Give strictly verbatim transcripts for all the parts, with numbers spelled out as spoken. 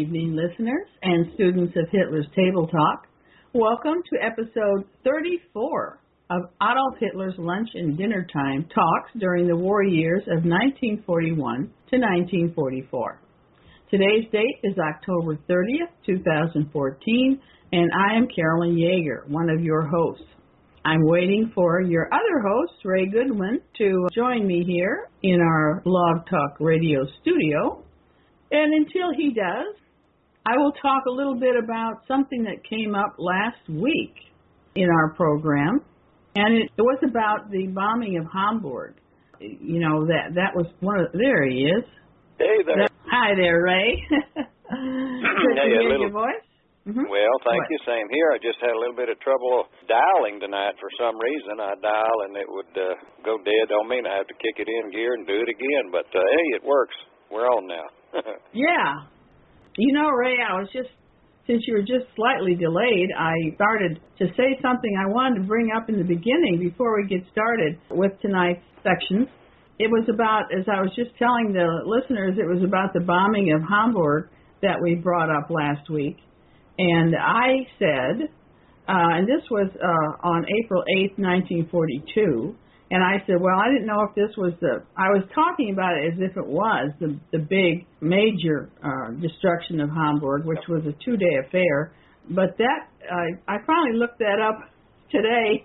evening, listeners and students of Hitler's Table Talk. Welcome to episode thirty-four of Adolf Hitler's Lunch and Dinner Time Talks during the war years of nineteen forty-one to nineteen forty-four. Today's date is October thirtieth, two thousand fourteen, and I am Carolyn Yeager, one of your hosts. I'm waiting for your other host, Ray Goodwin, to join me here in our Blog Talk Radio studio. And until he does, I will talk a little bit about something that came up last week in our program. And it, it was about the bombing of Hamburg. You know, that that was one of, there he is. Hey there. That, hi there, Ray. Good to hey, hear little, your voice. Mm-hmm. Well, thank what? you. Same here. I just had a little bit of trouble dialing tonight for some reason. I dial and it would uh, go dead on me, and I have to kick it in gear and do it again. But, uh, hey, it works. We're on now. Yeah. You know, Ray, I was just, since you were just slightly delayed, I started to say something I wanted to bring up in the beginning before we get started with tonight's sections. It was about, as I was just telling the listeners, it was about the bombing of Hamburg that we brought up last week. And I said, uh, and this was uh, on April eighth, nineteen forty-two, and I said, well, I didn't know if this was the, I was talking about it as if it was the, the big major uh, destruction of Hamburg, which was a two-day affair. But that, uh, I finally looked that up today,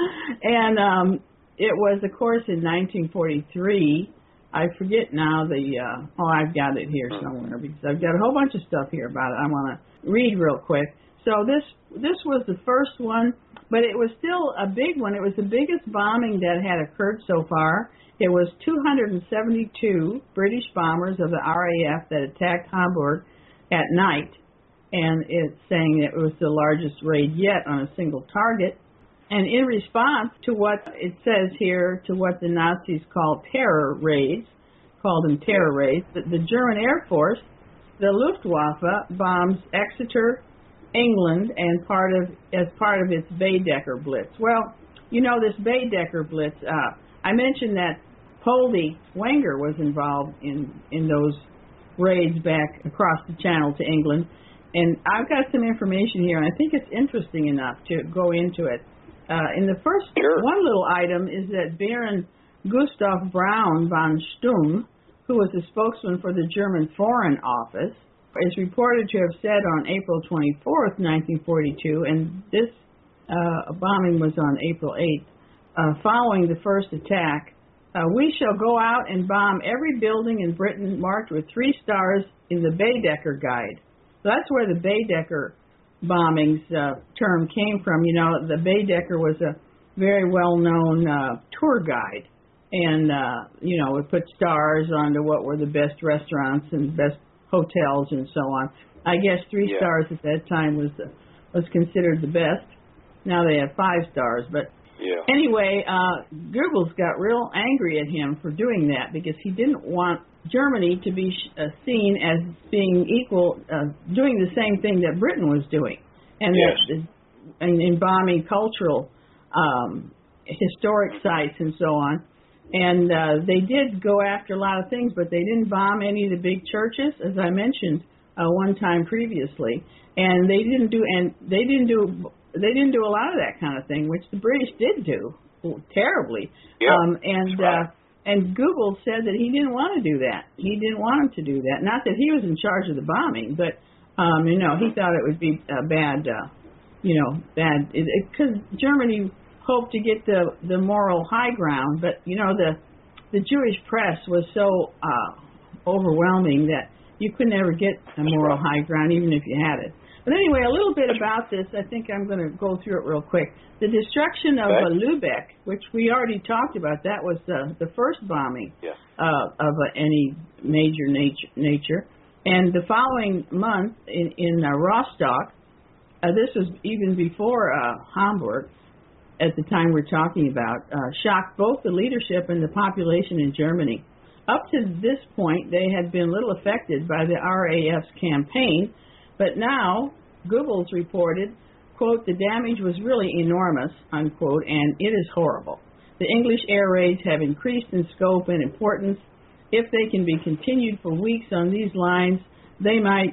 and um, it was, of course, in nineteen forty-three. I forget now the, uh, oh, I've got it here somewhere because I've got a whole bunch of stuff here about it I want to read real quick. So this this was the first one, but it was still a big one. It was the biggest bombing that had occurred so far. It was two hundred seventy-two British bombers of the R A F that attacked Hamburg at night, and it's saying it was the largest raid yet on a single target. And in response to what it says here, to what the Nazis called terror raids, called them terror raids, the, the German Air Force, the Luftwaffe, bombs Exeter, England, and part of as part of its Baedeker Blitz. Well, you know, this Baedeker Blitz, uh, I mentioned that Poldy Wenger was involved in, in those raids back across the channel to England. And I've got some information here, and I think it's interesting enough to go into it. Uh, in the first sure. one little item is that Baron Gustav Braun von Stumm, who was the spokesman for the German Foreign Office, is reported to have said on April twenty-fourth, nineteen forty-two, and this uh, bombing was on April eighth, uh, following the first attack, uh, we shall go out and bomb every building in Britain marked with three stars in the Baedeker Guide. So that's where the Baedeker bombings uh, term came from. You know, the Baedeker was a very well-known uh, tour guide, and, uh, you know, would put stars onto what were the best restaurants and best hotels and so on. I guess three yeah. stars at that time was uh, was considered the best. Now they have five stars. But yeah. anyway, uh, Goebbels got real angry at him for doing that because he didn't want Germany to be uh, seen as being equal, uh, doing the same thing that Britain was doing, and yes. that, and in bombing cultural, um, historic sites and so on. And uh, they did go after a lot of things, but they didn't bomb any of the big churches, as I mentioned uh, one time previously. And they didn't do, and they didn't do, they didn't do a lot of that kind of thing, which the British did do terribly. Yeah, um, and right. uh, and Goebbels said that he didn't want to do that. He didn't want him to do that. Not that he was in charge of the bombing, but um, you know, he thought it would be uh, bad, uh, you know, bad because Germany hoped to get the the moral high ground, but you know the the Jewish press was so uh, overwhelming that you could never get a moral high ground even if you had it. But anyway, a little bit about this. I think I'm going to go through it real quick. The destruction of okay. uh, Lubeck, which we already talked about, that was uh, the first bombing yeah. uh, of uh, any major nature, nature. And the following month in, in uh, Rostock, uh, this was even before uh, Hamburg, at the time we're talking about, uh, shocked both the leadership and the population in Germany. Up to this point, they had been little affected by the R A F's campaign, but now Goebbels reported, quote, the damage was really enormous, unquote, and it is horrible. The English air raids have increased in scope and importance. If they can be continued for weeks on these lines, they might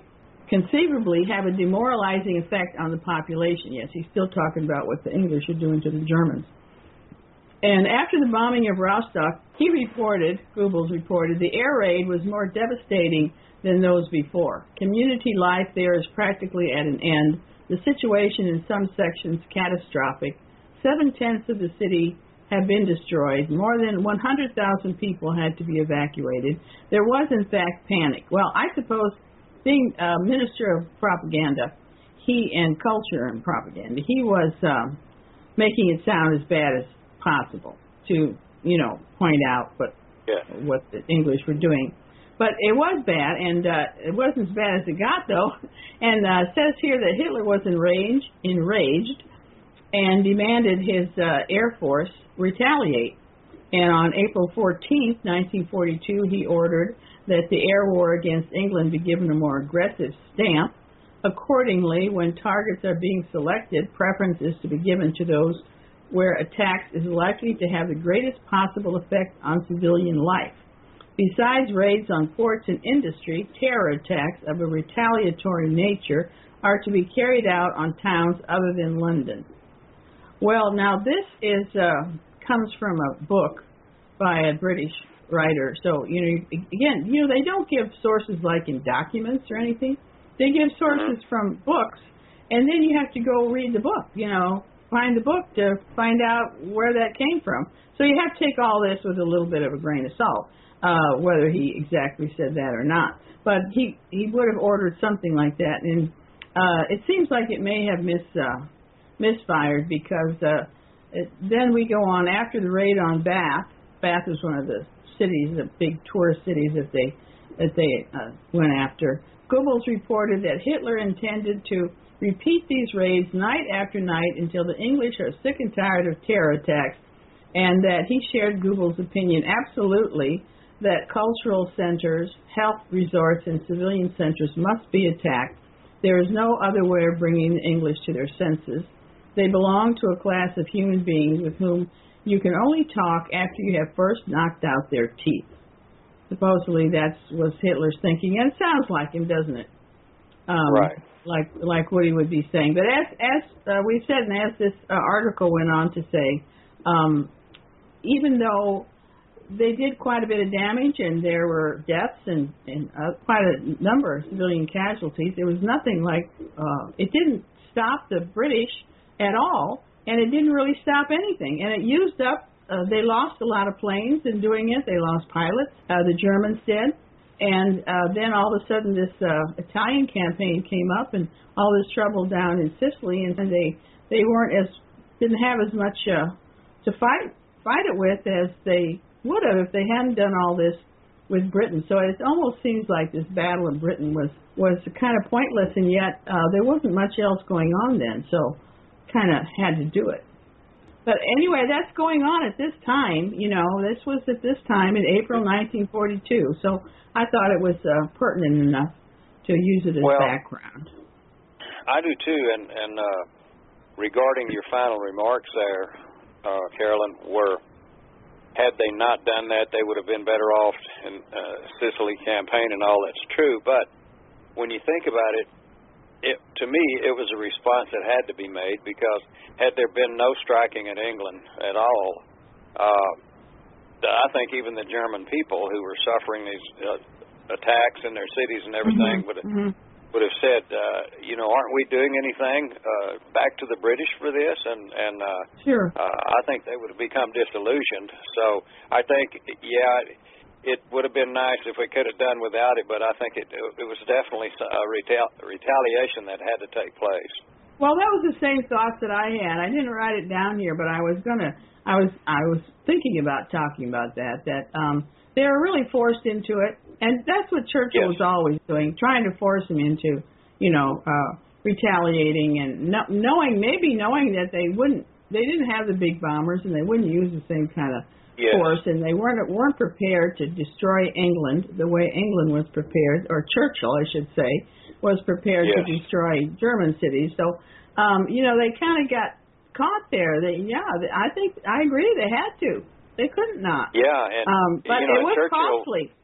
conceivably have a demoralizing effect on the population. Yes, he's still talking about what the English are doing to the Germans. And after the bombing of Rostock, he reported, Goebbels reported, the air raid was more devastating than those before. Community life there is practically at an end. The situation in some sections catastrophic. Seven-tenths of the city have been destroyed. More than one hundred thousand people had to be evacuated. There was, in fact, panic. Well, I suppose, being a minister of propaganda, he and culture and propaganda, he was um, making it sound as bad as possible to, you know, point out what yeah. what the English were doing. But it was bad, and uh, it wasn't as bad as it got, though. And uh, it says here that Hitler was enraged, enraged and demanded his uh, Air Force retaliate. And on April fourteenth, nineteen forty-two, he ordered that the air war against England be given a more aggressive stamp. Accordingly, when targets are being selected, preference is to be given to those where attacks is likely to have the greatest possible effect on civilian life. Besides raids on ports and industry, terror attacks of a retaliatory nature are to be carried out on towns other than London. Well, now this is uh, comes from a book by a British writer. So, you know, again, you know, they don't give sources like in documents or anything. They give sources from books, and then you have to go read the book, you know, find the book to find out where that came from. So you have to take all this with a little bit of a grain of salt, uh, whether he exactly said that or not. But he, he would have ordered something like that, and uh, it seems like it may have mis, uh, misfired because uh, it, then we go on after the raid on Bath. Bath is one of the cities, the big tourist cities that they that they uh, went after. Goebbels reported that Hitler intended to repeat these raids night after night until the English are sick and tired of terror attacks, and that he shared Goebbels' opinion absolutely that cultural centers, health resorts, and civilian centers must be attacked. There is no other way of bringing the English to their senses. They belong to a class of human beings with whom you can only talk after you have first knocked out their teeth. Supposedly that was Hitler's thinking, and it sounds like him, doesn't it? Um, right. Like like what he would be saying. But as as uh, we said, and as this uh, article went on to say, um, even though they did quite a bit of damage and there were deaths and, and uh, quite a number of civilian casualties, there was nothing like, uh, it didn't stop the British at all, and it didn't really stop anything. And it used up, uh, they lost a lot of planes in doing it. They lost pilots. Uh, the Germans did. And uh, then all of a sudden this uh, Italian campaign came up and all this trouble down in Sicily, and they they weren't as, didn't have as much uh, to fight fight it with as they would have if they hadn't done all this with Britain. So it almost seems like this battle in Britain was, was kind of pointless, and yet uh, there wasn't much else going on then, so kind of had to do it. But anyway, that's going on at this time. You know, this was at this time in April nineteen forty-two. So I thought it was uh, pertinent enough to use it as well, background. I do too. And, and uh, regarding your final remarks there, uh, Carolyn, were had they not done that, they would have been better off in uh, Sicily campaign and all. That's true. But when you think about it, It, to me, it was a response that had to be made, because had there been no striking in England at all, uh, I think even the German people who were suffering these uh, attacks in their cities and everything Mm-hmm. would have, mm-hmm. would have said, uh, you know, aren't we doing anything uh, back to the British for this? And, and uh, Sure. uh, I think they would have become disillusioned. So I think, yeah, it would have been nice if we could have done without it, but I think it it was definitely a retal- retaliation that had to take place. Well, that was the same thoughts that I had. I didn't write it down here, but I was gonna. I was I was thinking about talking about that. That um, they were really forced into it, and that's what Churchill Yes. was always doing, trying to force them into, you know, uh, retaliating and no, knowing maybe knowing that they wouldn't. They didn't have the big bombers, and they wouldn't use the same kind of Yes. force, and they weren't weren't prepared to destroy England the way England was prepared, or Churchill, I should say, was prepared Yes. to destroy German cities. So, um, you know, they kind of got caught there. They, yeah, I think I agree. They had to. They couldn't not. Yeah, and Um, but you know, it was Churchill, costly.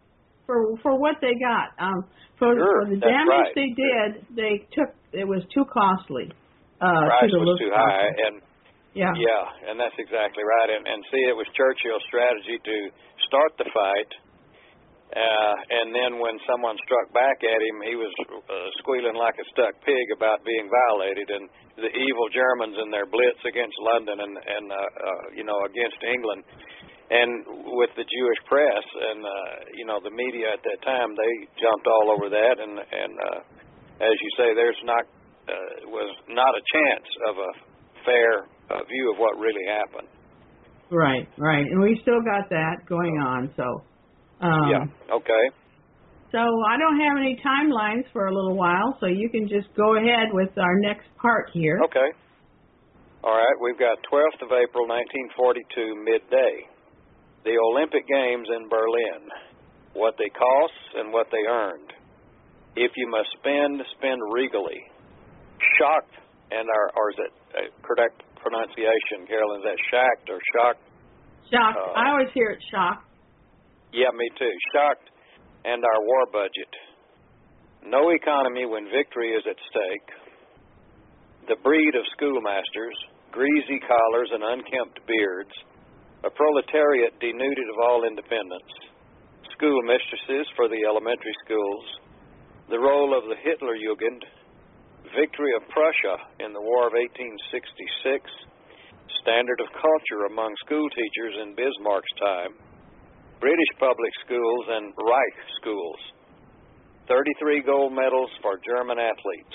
for for what they got. Um, for, sure, for the that's damage right. they did, they took it was too costly. Uh, Price to the was too high, and yeah, yeah, and that's exactly right. And, and see, it was Churchill's strategy to start the fight, uh, and then when someone struck back at him, he was uh, squealing like a stuck pig about being violated, and the evil Germans and their blitz against London and and uh, uh, you know against England. And with the Jewish press and, uh, you know, the media at that time, they jumped all over that. And, and uh, as you say, there's not, uh, was not a chance of a fair uh, view of what really happened. Right, right. And we still got that going on. So, um, yeah, okay. So I don't have any timelines for a little while, so you can just go ahead with our next part here. Okay. All right, we've got twelfth of April, nineteen forty-two, midday. The Olympic Games in Berlin, what they cost and what they earned. If you must spend, spend regally. Shocked, and our, or is it a correct pronunciation, Carolyn? Is that shocked or shocked? Shocked. Uh, I always hear it shocked. Yeah, me too. Shocked, and our war budget. No economy when victory is at stake. The breed of schoolmasters, greasy collars and unkempt beards. A proletariat denuded of all independence, school mistresses for the elementary schools, the role of the Hitlerjugend, victory of Prussia in the War of eighteen sixty-six, standard of culture among school teachers in Bismarck's time, British public schools and Reich schools, thirty-three gold medals for German athletes.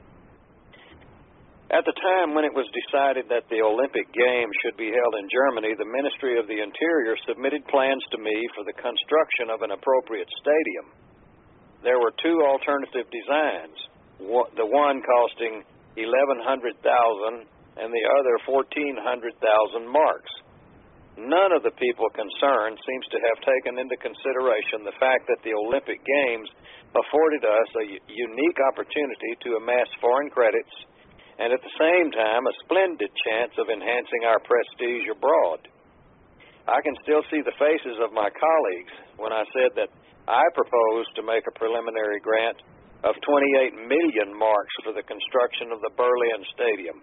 At the time when it was decided that the Olympic Games should be held in Germany, the Ministry of the Interior submitted plans to me for the construction of an appropriate stadium. There were two alternative designs, the one costing eleven hundred thousand dollars and the other fourteen hundred thousand marks. None of the people concerned seems to have taken into consideration the fact that the Olympic Games afforded us a unique opportunity to amass foreign credits and at the same time a splendid chance of enhancing our prestige abroad. I can still see the faces of my colleagues when I said that I proposed to make a preliminary grant of twenty-eight million marks for the construction of the Berlin Stadium.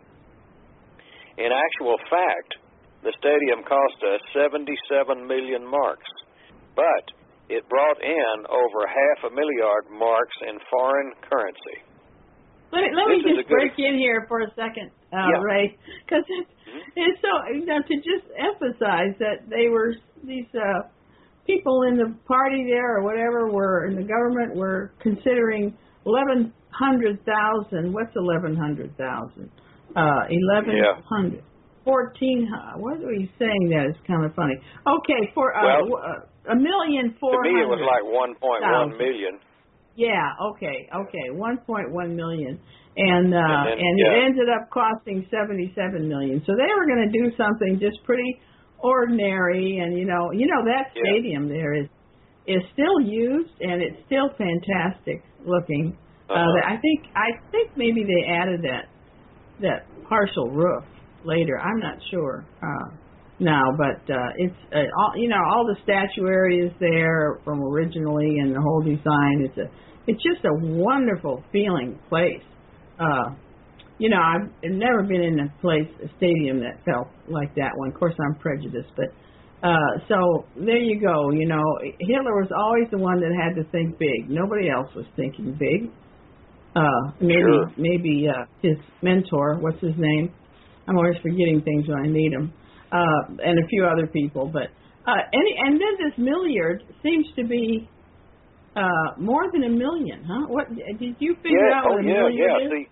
In actual fact, the stadium cost us seventy-seven million marks, but it brought in over half a milliard marks in foreign currency. Let me, let me just break in here for a second, uh, yeah. Ray, because it's, mm-hmm. it's so, you know, to just emphasize that they were, these uh, people in the party there or whatever were, in the government were considering eleven hundred thousand, what's eleven hundred thousand? Uh, eleven hundred. Yeah. fourteen, what are you saying that? It's kind of funny. Okay, for uh, well, a million four hundred. To me it was like one point one million. Yeah, okay, okay, one point one million, and uh, and, then, and yeah. it ended up costing seventy-seven million. So they were going to do something just pretty ordinary, and you know, you know that yeah. stadium there is is still used, and it's still fantastic looking. Uh-huh. Uh, I think I think maybe they added that that partial roof later. I'm not sure uh, now, but uh, it's uh, all you know. All the statuary is there from originally, and the whole design. It's a it's just a wonderful feeling place. Uh, you know, I've never been in a place, a stadium that felt like that one. Of course, I'm prejudiced, but uh, so there you go. You know, Hitler was always the one that had to think big. Nobody else was thinking big. Uh, maybe sure. maybe uh, his mentor, what's his name? I'm always forgetting things when I meet him, uh, and a few other people. But uh, any and then this milliard seems to be uh, more than a million, huh? What did you figure yeah. out? Oh, what a yeah, milliard yeah. is? See,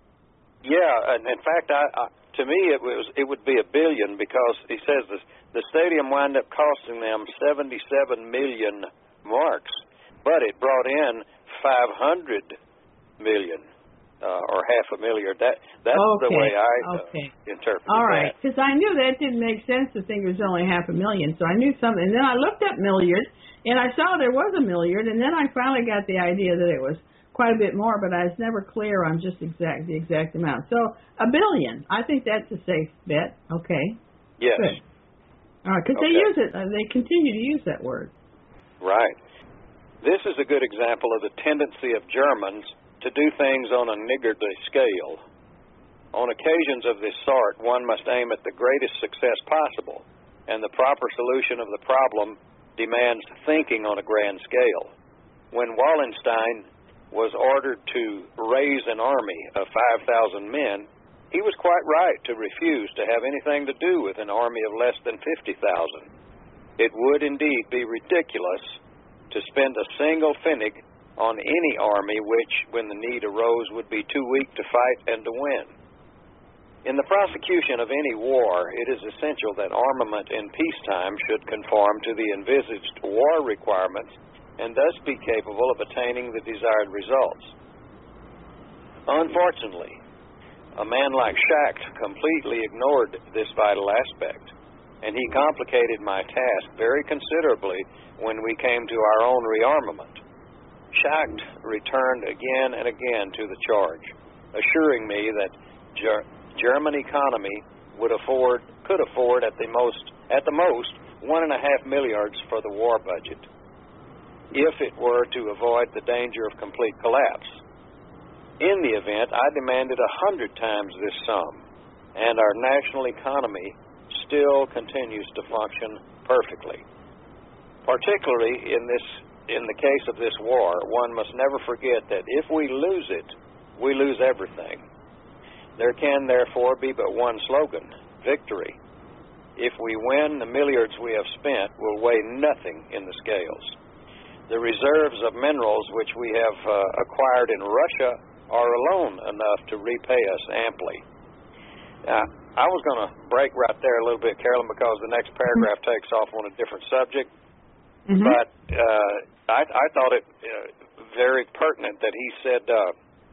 yeah, and in fact, I, I to me it was it would be a billion because he says this, the stadium wound up costing them seventy-seven million marks, but it brought in five hundred million. Uh, or half a million. That that's okay. the way I uh, okay. interpret All right, that. because I knew that didn't make sense to think it was only half a million, so I knew something. And then I looked up milliard, and I saw there was a milliard, and then I finally got the idea that it was quite a bit more, but I was never clear on just exact the exact amount. So a billion, I think that's a safe bet. Okay. Yes. Good. All right, because okay. they use it. Uh, they continue to use that word. Right. This is a good example of the tendency of Germans to do things on a niggardly scale. On occasions of this sort, one must aim at the greatest success possible, and the proper solution of the problem demands thinking on a grand scale. When Wallenstein was ordered to raise an army of five thousand men, he was quite right to refuse to have anything to do with an army of less than fifty thousand. It would indeed be ridiculous to spend a single pfennig on any army which, when the need arose, would be too weak to fight and to win. In the prosecution of any war, it is essential that armament in peacetime should conform to the envisaged war requirements and thus be capable of attaining the desired results. Unfortunately, a man like Schacht completely ignored this vital aspect, and he complicated my task very considerably when we came to our own rearmament. Schacht returned again and again to the charge, assuring me that Ger- German economy would afford, could afford at the most, at the most, one and a half milliards for the war budget, if it were to avoid the danger of complete collapse. In the event, I demanded a hundred times this sum, and our national economy still continues to function perfectly. Particularly in this, in the case of this war, one must never forget that if we lose it, we lose everything. There can therefore be but one slogan: victory. If we win, the milliards we have spent will weigh nothing in the scales. The reserves of minerals which we have uh, acquired in Russia are alone enough to repay us amply. Now, I was going to break right there a little bit, Carolyn, because the next paragraph mm-hmm. takes off on a different subject. Mm-hmm. But uh, I, I thought it uh, very pertinent that he said, uh,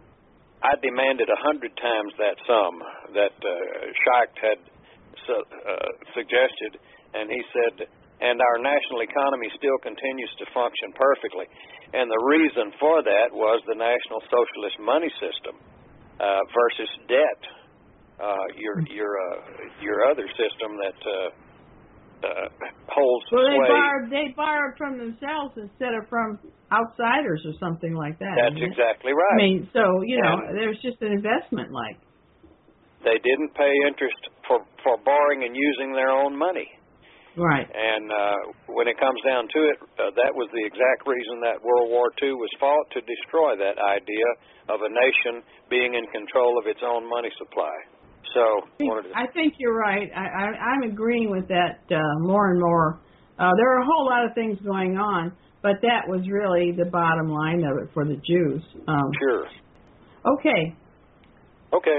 I demanded a hundred times that sum that uh, Schacht had su- uh, suggested, and he said, and our national economy still continues to function perfectly. And the reason for that was the National Socialist money system uh, versus debt. Uh, your your uh, your other system that uh, uh, holds well, they sway. borrowed they borrowed from themselves instead of from outsiders or something like that. That's exactly right. I mean, so you know, and there's just an investment like. They didn't pay interest for for borrowing and using their own money. Right. And uh, when it comes down to it, uh, that was the exact reason that World War Two was fought, to destroy that idea of a nation being in control of its own money supply. So I think, I think you're right. I, I, I'm agreeing with that uh, more and more. Uh, there are a whole lot of things going on, but that was really the bottom line of it for the Jews. Um, sure. Okay. Okay.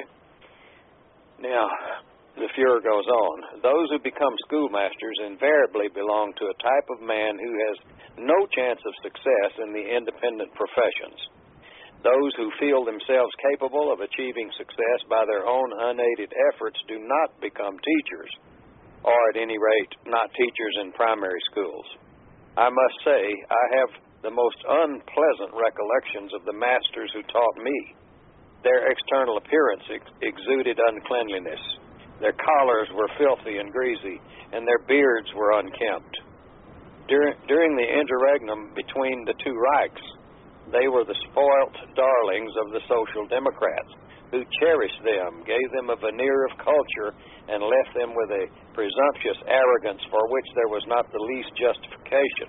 Now, the Fuhrer goes on. Those who become schoolmasters invariably belong to a type of man who has no chance of success in the independent professions. Those who feel themselves capable of achieving success by their own unaided efforts do not become teachers, or at any rate, not teachers in primary schools. I must say, I have the most unpleasant recollections of the masters who taught me. Their external appearance ex- exuded uncleanliness. Their collars were filthy and greasy, and their beards were unkempt. During, during the interregnum between the two Reichs, they were the spoilt darlings of the Social Democrats, who cherished them, gave them a veneer of culture, and left them with a presumptuous arrogance for which there was not the least justification.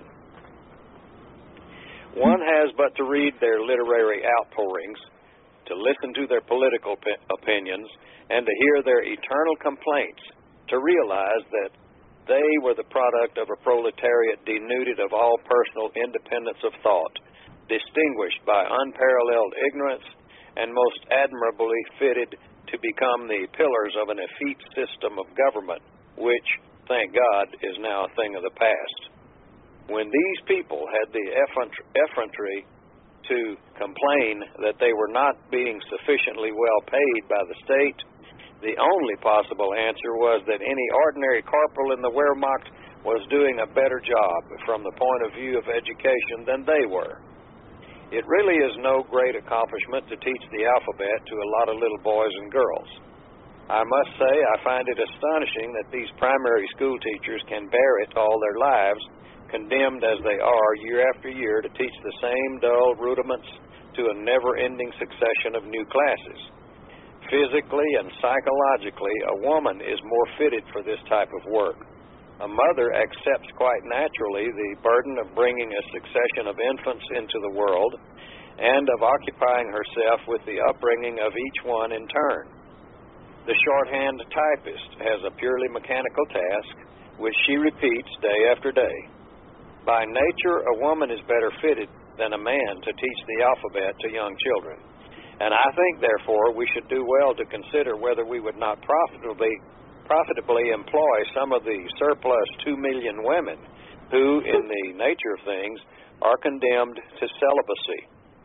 One has but to read their literary outpourings, to listen to their political p- opinions, and to hear their eternal complaints, to realize that they were the product of a proletariat denuded of all personal independence of thought, distinguished by unparalleled ignorance, and most admirably fitted to become the pillars of an effete system of government, which, thank God, is now a thing of the past. When these people had the effrontery to complain that they were not being sufficiently well paid by the state, the only possible answer was that any ordinary corporal in the Wehrmacht was doing a better job from the point of view of education than they were. It really is no great accomplishment to teach the alphabet to a lot of little boys and girls. I must say I find it astonishing that these primary school teachers can bear it all their lives condemned as they are year after year to teach the same dull rudiments to a never-ending succession of new classes. Physically and psychologically, a woman is more fitted for this type of work. A mother accepts quite naturally the burden of bringing a succession of infants into the world and of occupying herself with the upbringing of each one in turn. The shorthand typist has a purely mechanical task, which she repeats day after day. By nature, a woman is better fitted than a man to teach the alphabet to young children. And I think, therefore, we should do well to consider whether we would not profitably, profitably employ some of the surplus two million women who, in the nature of things, are condemned to celibacy.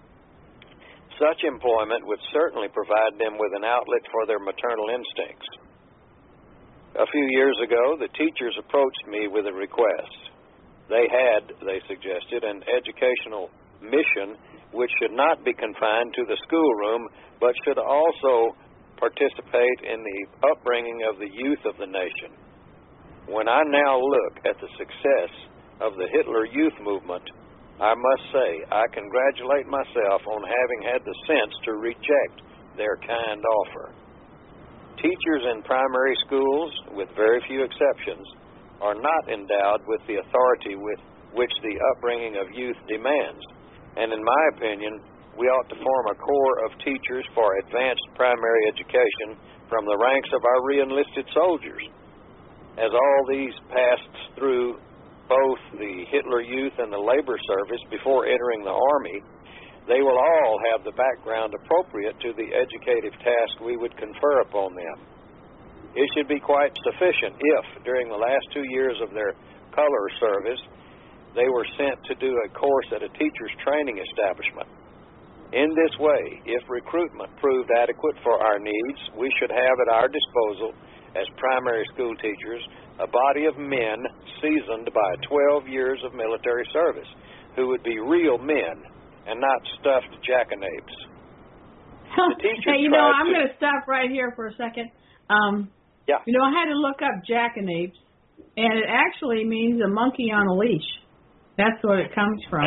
Such employment would certainly provide them with an outlet for their maternal instincts. A few years ago, the teachers approached me with a request. They had, they suggested, an educational mission which should not be confined to the schoolroom, but should also participate in the upbringing of the youth of the nation. When I now look at the success of the Hitler Youth Movement, I must say I congratulate myself on having had the sense to reject their kind offer. Teachers in primary schools, with very few exceptions, are not endowed with the authority with which the upbringing of youth demands, and in my opinion, we ought to form a corps of teachers for advanced primary education from the ranks of our re-enlisted soldiers. As all these passed through both the Hitler Youth and the Labor Service before entering the Army, they will all have the background appropriate to the educative task we would confer upon them. It should be quite sufficient if, during the last two years of their color service, they were sent to do a course at a teacher's training establishment. In this way, if recruitment proved adequate for our needs, we should have at our disposal, as primary school teachers, a body of men seasoned by twelve years of military service, who would be real men and not stuffed jackanapes. Hey, you know, I'm to... going to stop right here for a second. Um, yeah. You know, I had to look up jackanapes, and it actually means a monkey on a leash. That's what it comes from.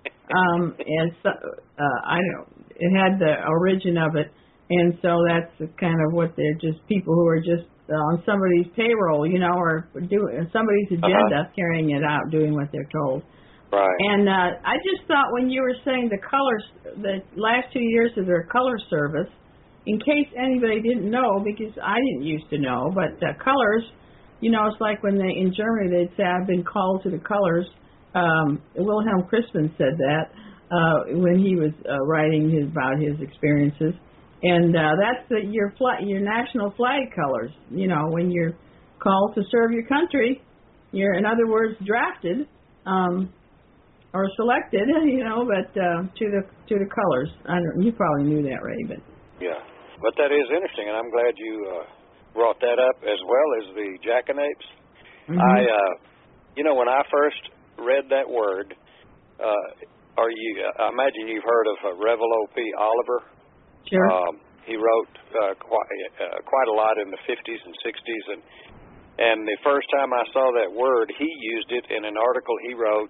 Um, and so, uh, I don't, it had the origin of it, and so that's kind of what they're just people who are just uh, on somebody's payroll, you know, or doing somebody's agenda, uh-huh. carrying it out, doing what they're told. Right. And uh, I just thought when you were saying the colors, the last two years of their color service, in case anybody didn't know, because I didn't used to know, but uh, colors, you know, it's like when they in Germany they'd say I've been called to the colors. Um, Wilhelm Crispin said that uh, when he was uh, writing his, about his experiences, and uh, that's the, your flag, your national flag colors. You know, when you're called to serve your country, you're, in other words, drafted um, or selected. You know, but uh, to the to the colors. I don't. You probably knew that, Ray, but yeah, but that is interesting, and I'm glad you uh, brought that up as well as the jackanapes. Mm-hmm. I, uh, you know, when I first read that word, uh, are you? I imagine you've heard of uh, Revelo P. Oliver. Sure. Um, he wrote uh, quite uh, quite a lot in the fifties and sixties, and and the first time I saw that word, he used it in an article he wrote,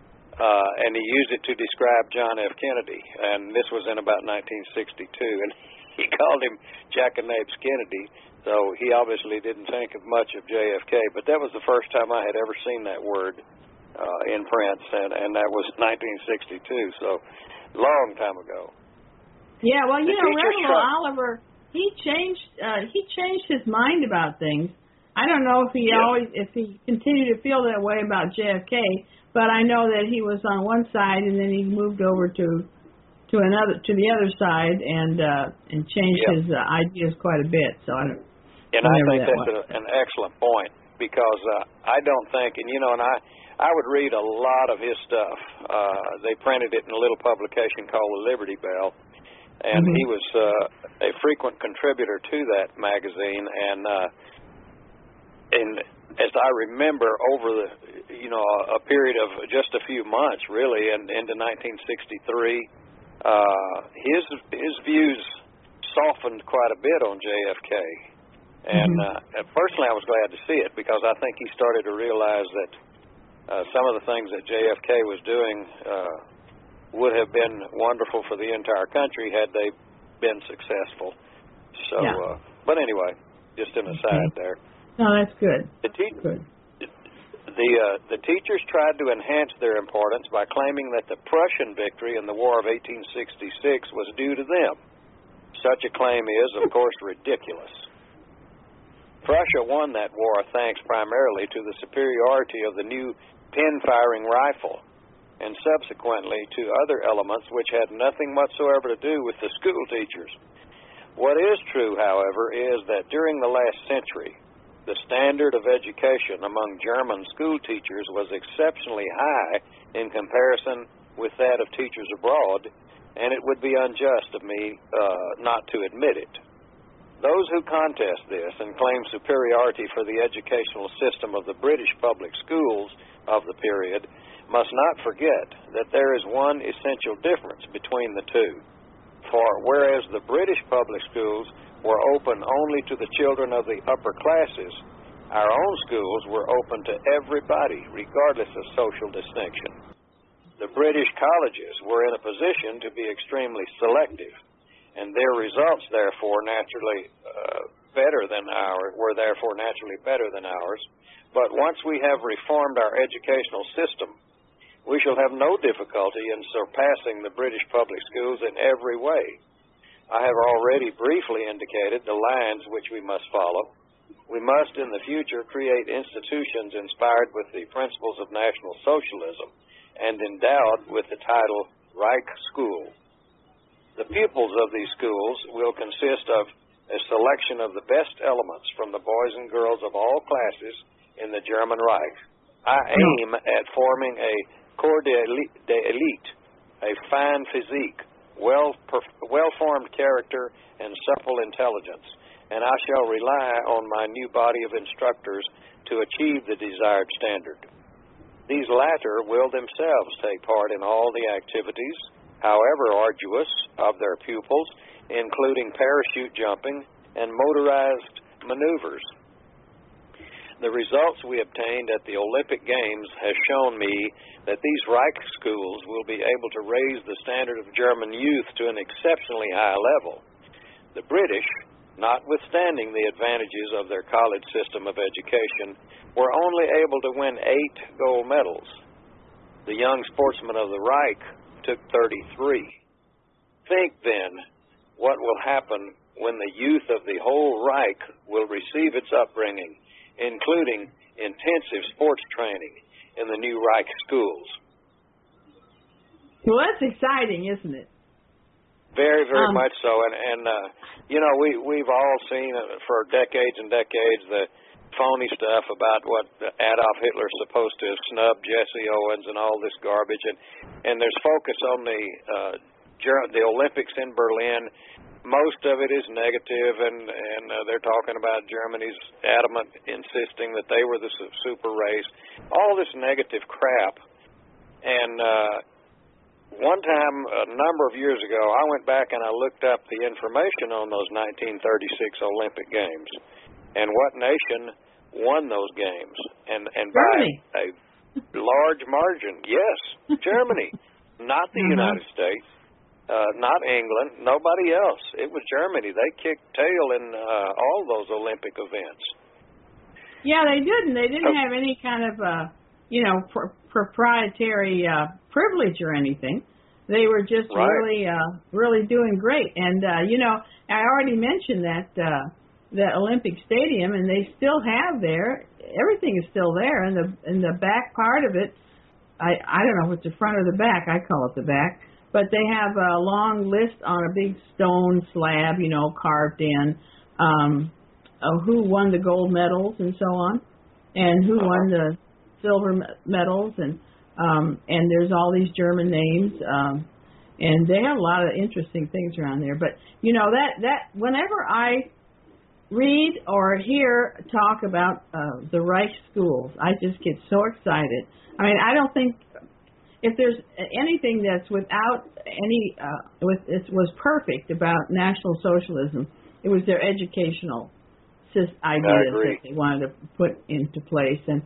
uh, and he used it to describe John F. Kennedy, and this was in about nineteen sixty-two, and he called him Jackanapes Kennedy. So he obviously didn't think of much of J F K, but that was the first time I had ever seen that word Uh, in print, and, and that was nineteen sixty-two, so long time ago. Yeah, well, you the know, Revelo try- Oliver, he changed uh, he changed his mind about things. I don't know if he yeah. always if he continued to feel that way about J F K, but I know that he was on one side and then he moved over to to another to the other side and uh, and changed yeah. his uh, ideas quite a bit. So I don't. And I think that that's a, an excellent point because uh, I don't think, and you know, and I. I would read a lot of his stuff. Uh, they printed it in a little publication called the Liberty Bell, and mm-hmm. he was uh, a frequent contributor to that magazine. And uh, and as I remember, over the you know a, a period of just a few months, really, and into nineteen sixty-three, uh, his his views softened quite a bit on J F K. And, mm-hmm. uh, and personally, I was glad to see it because I think he started to realize that uh, some of the things that J F K was doing uh, would have been wonderful for the entire country had they been successful. So, yeah. uh, but anyway, just an aside okay. there. No, that's good. The te- good. The uh, the teachers tried to enhance their importance by claiming that the Prussian victory in the War of eighteen sixty-six was due to them. Such a claim is, of course, ridiculous. Prussia won that war thanks primarily to the superiority of the new pin-firing rifle and subsequently to other elements which had nothing whatsoever to do with the school teachers. What is true, however, is that during the last century, the standard of education among German school teachers was exceptionally high in comparison with that of teachers abroad, and it would be unjust of me uh, not to admit it. Those who contest this and claim superiority for the educational system of the British public schools of the period must not forget that there is one essential difference between the two. For whereas the British public schools were open only to the children of the upper classes, our own schools were open to everybody, regardless of social distinction. The British colleges were in a position to be extremely selective, and their results, therefore, naturally uh, better than ours, were therefore naturally better than ours. But once we have reformed our educational system, we shall have no difficulty in surpassing the British public schools in every way. I have already briefly indicated the lines which we must follow. We must, in the future, create institutions inspired with the principles of National Socialism and endowed with the title Reich School. The pupils of these schools will consist of a selection of the best elements from the boys and girls of all classes in the German Reich. I aim at forming a corps d'élite, a fine physique, well well-formed character, and supple intelligence, and I shall rely on my new body of instructors to achieve the desired standard. These latter will themselves take part in all the activities, however arduous, of their pupils, including parachute jumping and motorized maneuvers. The results we obtained at the Olympic Games has shown me that these Reich schools will be able to raise the standard of German youth to an exceptionally high level. The British, notwithstanding the advantages of their college system of education, were only able to win eight gold medals. The young sportsmen of the Reich took thirty-three. Think, then, what will happen when the youth of the whole Reich will receive its upbringing, including intensive sports training in the new Reich schools. Well, that's exciting, isn't it? Very, very um, much so. And, and uh, you know, we, we've all seen uh, for decades and decades the phony stuff about what Adolf Hitler's supposed to have snubbed Jesse Owens and all this garbage. And, and there's focus on the, uh, Ger- the Olympics in Berlin. Most of it is negative, and, and uh, they're talking about Germany's adamant insisting that they were the su- super race. All this negative crap. And uh, one time, a number of years ago, I went back and I looked up the information on those nineteen thirty-six Olympic Games and what nation won those games. And, and by a large margin, yes, Germany, not the mm-hmm. United States. Uh, not England, nobody else. It was Germany. They kicked tail in uh, all those Olympic events. Yeah, they didn't. They didn't have any kind of, uh, you know, pr- proprietary uh, privilege or anything. They were just right. really, uh, really doing great. And, uh, you know, I already mentioned that uh, the Olympic Stadium, and they still have there, everything is still there. And the, in the back part of it, I, I don't know if it's the front or the back. I call it the back. But they have a long list on a big stone slab, you know, carved in, um, of who won the gold medals and so on, and who won the silver medals, and um, and there's all these German names, um, and they have a lot of interesting things around there. But you know that that whenever I read or hear talk about uh, the Reich schools, I just get so excited. I mean, I don't think. If there's anything that's without any, uh, with it was perfect about National Socialism, it was their educational ideas that they wanted to put into place. And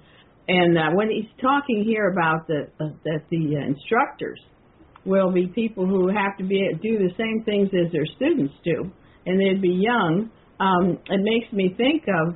And uh, when he's talking here about the uh, that the uh, instructors will be people who have to be do the same things as their students do, and they'd be young. Um, it makes me think of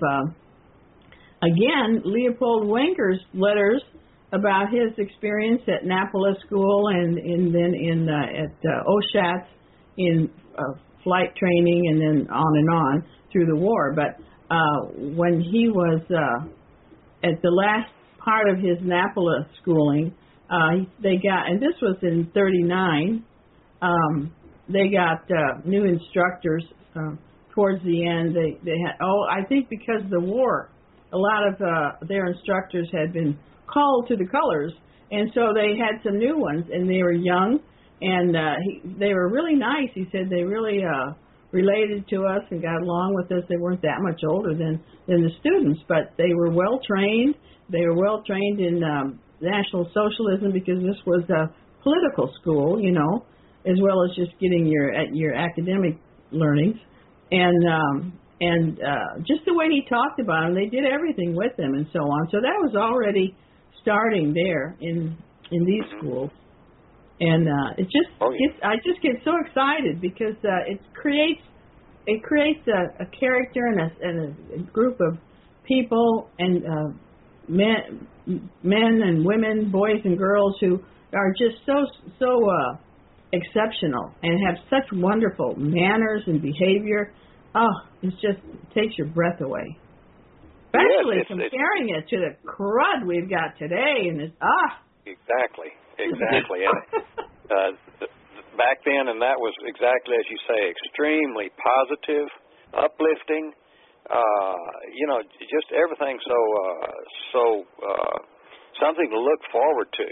uh, again Leopold Wenger's letters about his experience at Napola School and, and then in uh, at uh, O S H A T in uh, flight training, and then on and on through the war. But uh, when he was uh, at the last part of his Napola schooling, uh, they got, and this was in thirty-nine, um, they got uh, new instructors uh, towards the end. They, they had, oh, I think because of the war, a lot of uh, their instructors had been called to the colors, and so they had some new ones, and they were young, and uh, he, they were really nice. He said they really uh, related to us and got along with us. They weren't that much older than, than the students, but they were well trained. They were well trained in um, National Socialism, because this was a political school, you know, as well as just getting your at your academic learnings, and um, and uh, just the way he talked about them, they did everything with them and so on. So that was already starting there in in these schools, and uh, it just oh, yeah. gets, I just get so excited because uh, it creates it creates a, a character and a, and a group of people and uh, men men and women, boys and girls who are just so so uh, exceptional and have such wonderful manners and behavior. Oh, it's just it takes your breath away. Especially yes, it's, comparing it's, it to the crud we've got today, and it's ah. Exactly, exactly. and uh, back then, and that was exactly as you say, extremely positive, uplifting. Uh, you know, just everything so uh, so uh, something to look forward to.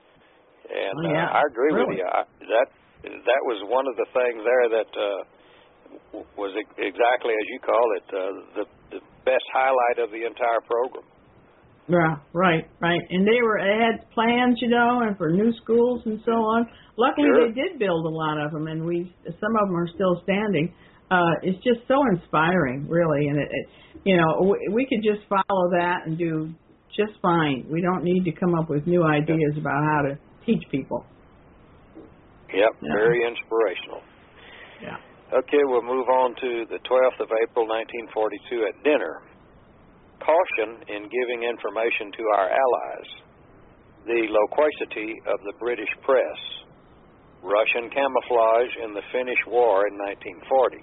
And oh, yeah. uh, I agree really? with you. I, that that was one of the things there that uh, was exactly as you call it, uh, the, the best highlight of the entire program. Yeah, right, right. And they were they had plans, you know, and for new schools and so on. Luckily, sure. they did build a lot of them, and we some of them are still standing. Uh, it's just so inspiring, really, and it, it you know we, we could just follow that and do just fine. We don't need to come up with new ideas about how to teach people. Yep, yeah. Very inspirational. Yeah. Okay, we'll move on to the twelfth of April, nineteen forty-two at dinner. Caution in giving information to our allies. The loquacity of the British press. Russian camouflage in the Finnish War in nineteen forty.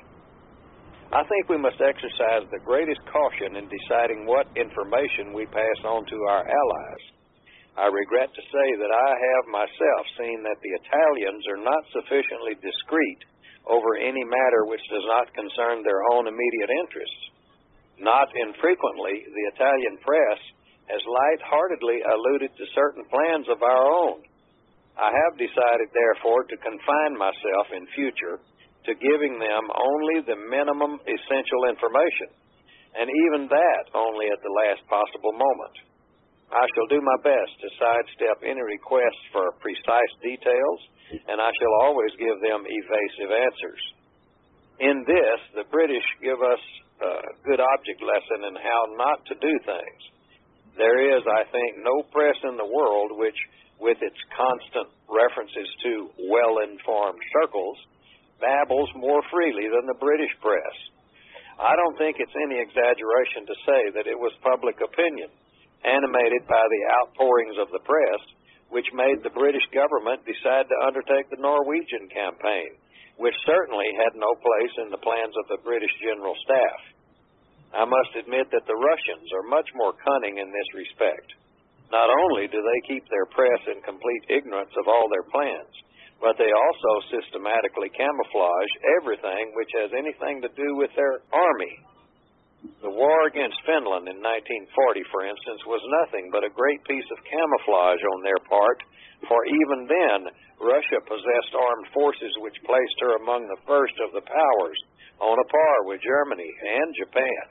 I think we must exercise the greatest caution in deciding what information we pass on to our allies. I regret to say that I have myself seen that the Italians are not sufficiently discreet over any matter which does not concern their own immediate interests. Not infrequently, the Italian press has lightheartedly alluded to certain plans of our own. I have decided, therefore, to confine myself in future to giving them only the minimum essential information, and even that only at the last possible moment. I shall do my best to sidestep any requests for precise details, and I shall always give them evasive answers. In this, the British give us a good object lesson in how not to do things. There is, I think, no press in the world which, with its constant references to well-informed circles, babbles more freely than the British press. I don't think it's any exaggeration to say that it was public opinion, animated by the outpourings of the press, which made the British government decide to undertake the Norwegian campaign, which certainly had no place in the plans of the British General Staff. I must admit that the Russians are much more cunning in this respect. Not only do they keep their press in complete ignorance of all their plans, but they also systematically camouflage everything which has anything to do with their army. The war against Finland in nineteen forty, for instance, was nothing but a great piece of camouflage on their part, for even then, Russia possessed armed forces which placed her among the first of the powers, on a par with Germany and Japan.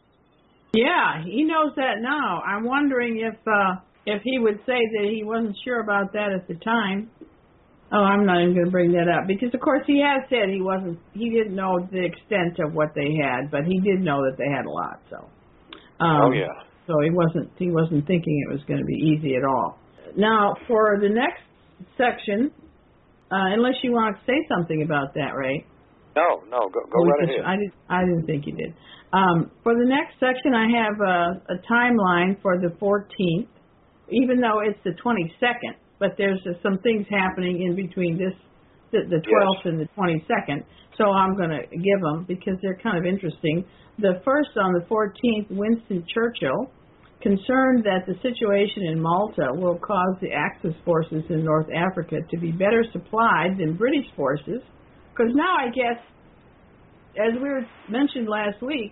Yeah, he knows that now. I'm wondering if uh, if he would say that he wasn't sure about that at the time. Oh, I'm not even going to bring that up because, of course, he has said he wasn't. He didn't know the extent of what they had, but he did know that they had a lot. So. Um, oh yeah. So he wasn't he wasn't thinking it was going to be easy at all. Now, for the next section, uh, unless you want to say something about that, Ray. No, no, go, go right ahead. I, did, I didn't think you did. Um, for the next section, I have a, a timeline for the fourteenth, even though it's the twenty-second, but there's uh, some things happening in between this, the, the twelfth yes. and the twenty-second, so I'm going to give them because they're kind of interesting. The first, on the fourteenth, Winston Churchill, concerned that the situation in Malta will cause the Axis forces in North Africa to be better supplied than British forces, because now I guess, as we were mentioned last week,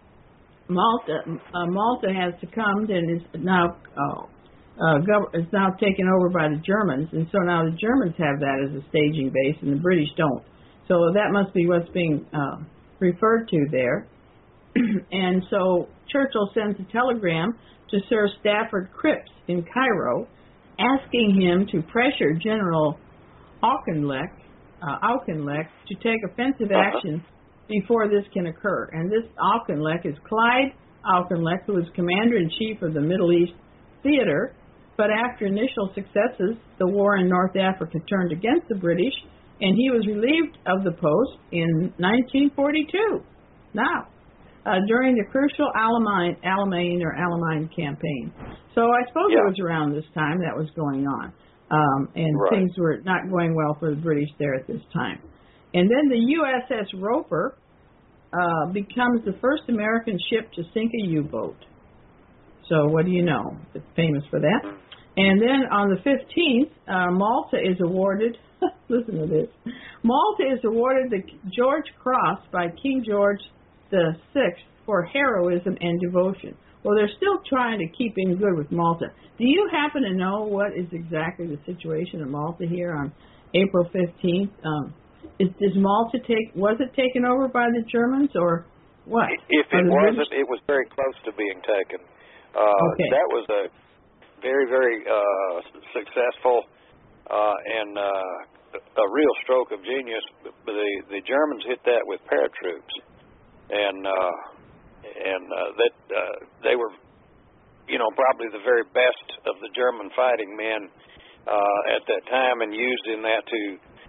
Malta uh, Malta has succumbed and is now uh, uh, gov- is now taken over by the Germans, and so now the Germans have that as a staging base, and the British don't. So that must be what's being uh, referred to there. And so Churchill sends a telegram to Sir Stafford Cripps in Cairo, asking him to pressure General Auchinleck, uh, Auchinleck to take offensive action before this can occur. And this Auchinleck is Clyde Auchinleck, who is Commander-in-Chief of the Middle East Theater. But after initial successes, the war in North Africa turned against the British, and he was relieved of the post in nineteen forty-two. Now, uh, during the crucial Alamein, Alamein or Alamein campaign. So I suppose yeah. it was around this time that was going on. Um, and right. things were not going well for the British there at this time. And then the U S S Roper uh, becomes the first American ship to sink a U-boat. So what do you know? It's famous for that. And then on the fifteenth, uh, Malta is awarded, listen to this, Malta is awarded the George Cross by King George the Sixth for heroism and devotion. Well, they're still trying to keep in good with Malta. Do you happen to know what is exactly the situation in Malta here on April fifteenth? Um, is, is Malta take, was it taken over by the Germans or what? If it wasn't, it was very close to being taken. Uh, okay. That was a very, very uh, successful uh, and uh, a real stroke of genius. The the Germans hit that with paratroops, and uh, and uh, that uh, they were, you know, probably the very best of the German fighting men uh, at that time, and used in that to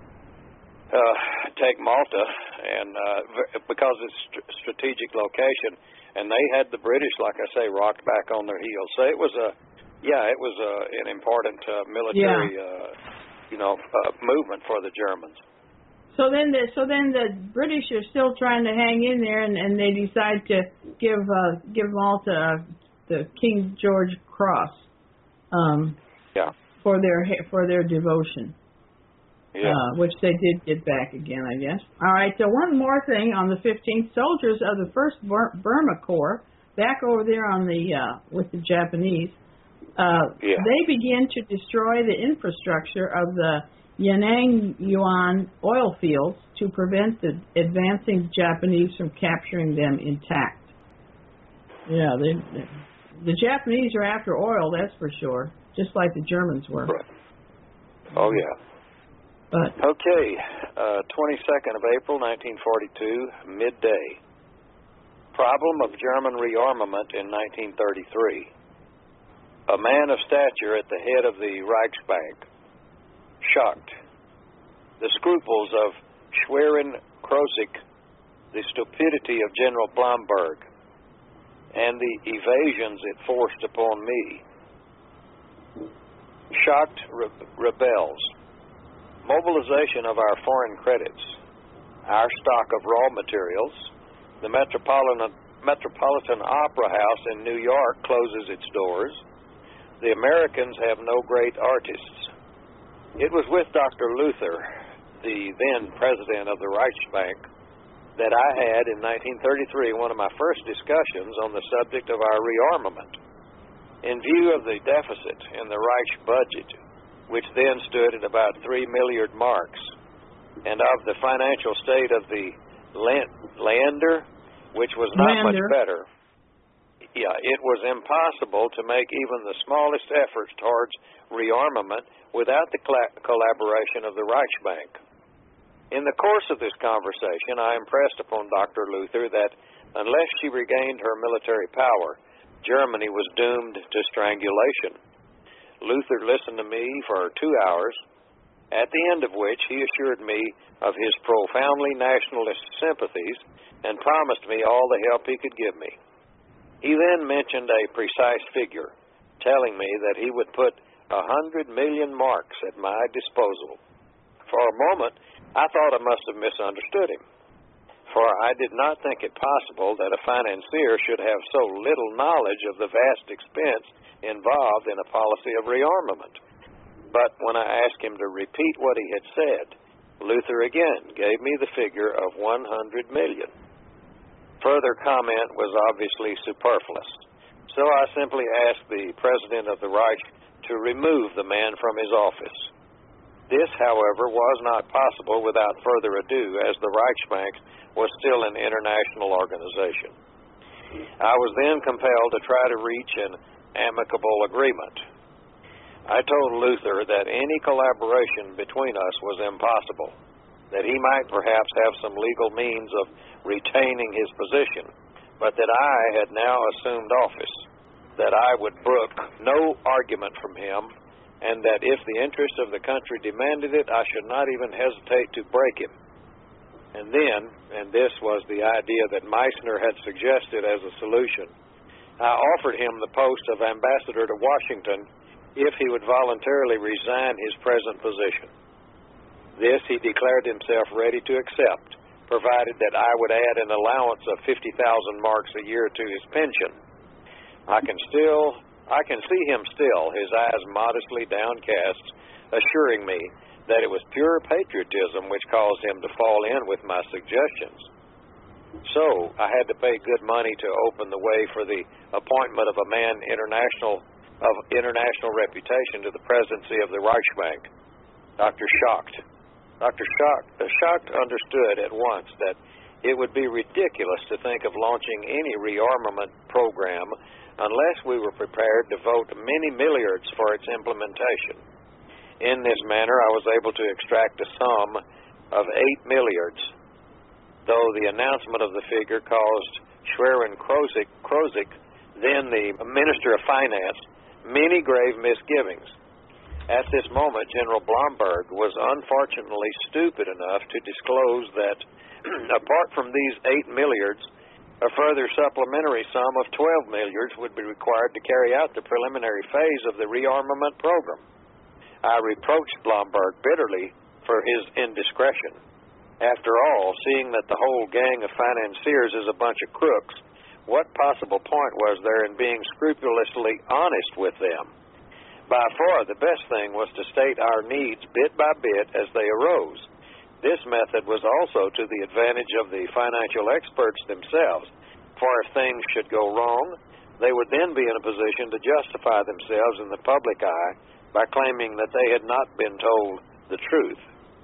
uh, take Malta, and uh, because it's st- strategic location. And they had the British, like I say, rocked back on their heels. So it was a, yeah, it was a, an important uh, military, yeah. uh, you know, uh, movement for the Germans. So then, the so then the British are still trying to hang in there, and, and they decide to give uh, give Malta uh, the King George Cross, um, yeah, for their for their devotion. Yeah. Uh, which they did get back again, I guess. All right, so one more thing. On the fifteenth, soldiers of the first Bur- Burma Corps, back over there on the uh, with the Japanese, uh, yeah. they begin to destroy the infrastructure of the Yanang Yuan oil fields to prevent the advancing Japanese from capturing them intact. Yeah, they, they, the Japanese are after oil, that's for sure, just like the Germans were. Right. Oh, yeah. But okay, uh, twenty-second of April, nineteen forty-two, midday. Problem of German rearmament in nineteen thirty-three. A man of stature at the head of the Reichsbank. Shocked. The scruples of Schwerin-Krosigk, the stupidity of General Blomberg, and the evasions it forced upon me. Shocked re- rebels. Mobilization of our foreign credits, our stock of raw materials, the Metropolitan, Metropolitan Opera House in New York closes its doors. The Americans have no great artists. It was with Doctor Luther, the then president of the Reichsbank, that I had in nineteen thirty-three one of my first discussions on the subject of our rearmament. In view of the deficit in the Reich budget, which then stood at about three milliard marks, and of the financial state of the Länder, which was not Lander. much better. Yeah, it was impossible to make even the smallest efforts towards rearmament without the cl- collaboration of the Reichsbank. In the course of this conversation, I impressed upon Doctor Luther that unless she regained her military power, Germany was doomed to strangulation. Luther listened to me for two hours, at the end of which he assured me of his profoundly nationalist sympathies and promised me all the help he could give me. He then mentioned a precise figure, telling me that he would put a hundred million marks at my disposal. For a moment, I thought I must have misunderstood him, for I did not think it possible that a financier should have so little knowledge of the vast expense involved in a policy of rearmament. But when I asked him to repeat what he had said, Luther again gave me the figure of one hundred million. Further comment was obviously superfluous, so I simply asked the President of the Reich to remove the man from his office. This, however, was not possible without further ado, as the Reichsbank was still an international organization. I was then compelled to try to reach an amicable agreement. I told Luther that any collaboration between us was impossible, that he might perhaps have some legal means of retaining his position, but that I had now assumed office, that I would brook no argument from him, and that if the interest of the country demanded it, I should not even hesitate to break him. And then, and this was the idea that Meissner had suggested as a solution, I offered him the post of ambassador to Washington if he would voluntarily resign his present position. This he declared himself ready to accept, provided that I would add an allowance of fifty thousand marks a year to his pension. I can still, I can see him still, his eyes modestly downcast, assuring me that it was pure patriotism which caused him to fall in with my suggestions. So I had to pay good money to open the way for the appointment of a man international of international reputation to the presidency of the Reichsbank, Doctor Schacht. Doctor Schacht, uh, Schacht understood at once that it would be ridiculous to think of launching any rearmament program unless we were prepared to vote many milliards for its implementation. In this manner, I was able to extract a sum of eight milliards, though the announcement of the figure caused Schwerin-Krosigk, Krosigk, then the Minister of Finance, many grave misgivings. At this moment, General Blomberg was unfortunately stupid enough to disclose that, apart from these eight milliards, a further supplementary sum of twelve milliards would be required to carry out the preliminary phase of the rearmament program. I reproached Blomberg bitterly for his indiscretion. After all, seeing that the whole gang of financiers is a bunch of crooks, what possible point was there in being scrupulously honest with them? By far, the best thing was to state our needs bit by bit as they arose. This method was also to the advantage of the financial experts themselves, for if things should go wrong, they would then be in a position to justify themselves in the public eye by claiming that they had not been told the truth.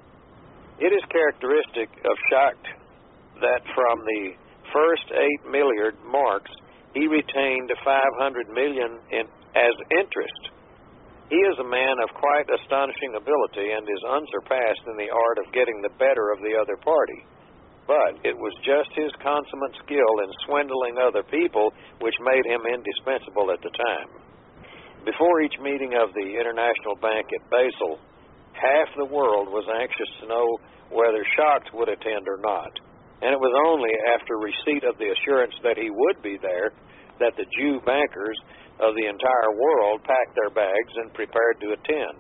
It is characteristic of Schacht that from the first eight milliard marks, he retained five hundred million in, as interest. He is a man of quite astonishing ability and is unsurpassed in the art of getting the better of the other party. But it was just his consummate skill in swindling other people which made him indispensable at the time. Before each meeting of the International Bank at Basel, half the world was anxious to know whether Schacht would attend or not. And it was only after receipt of the assurance that he would be there that the Jew bankers of the entire world packed their bags and prepared to attend.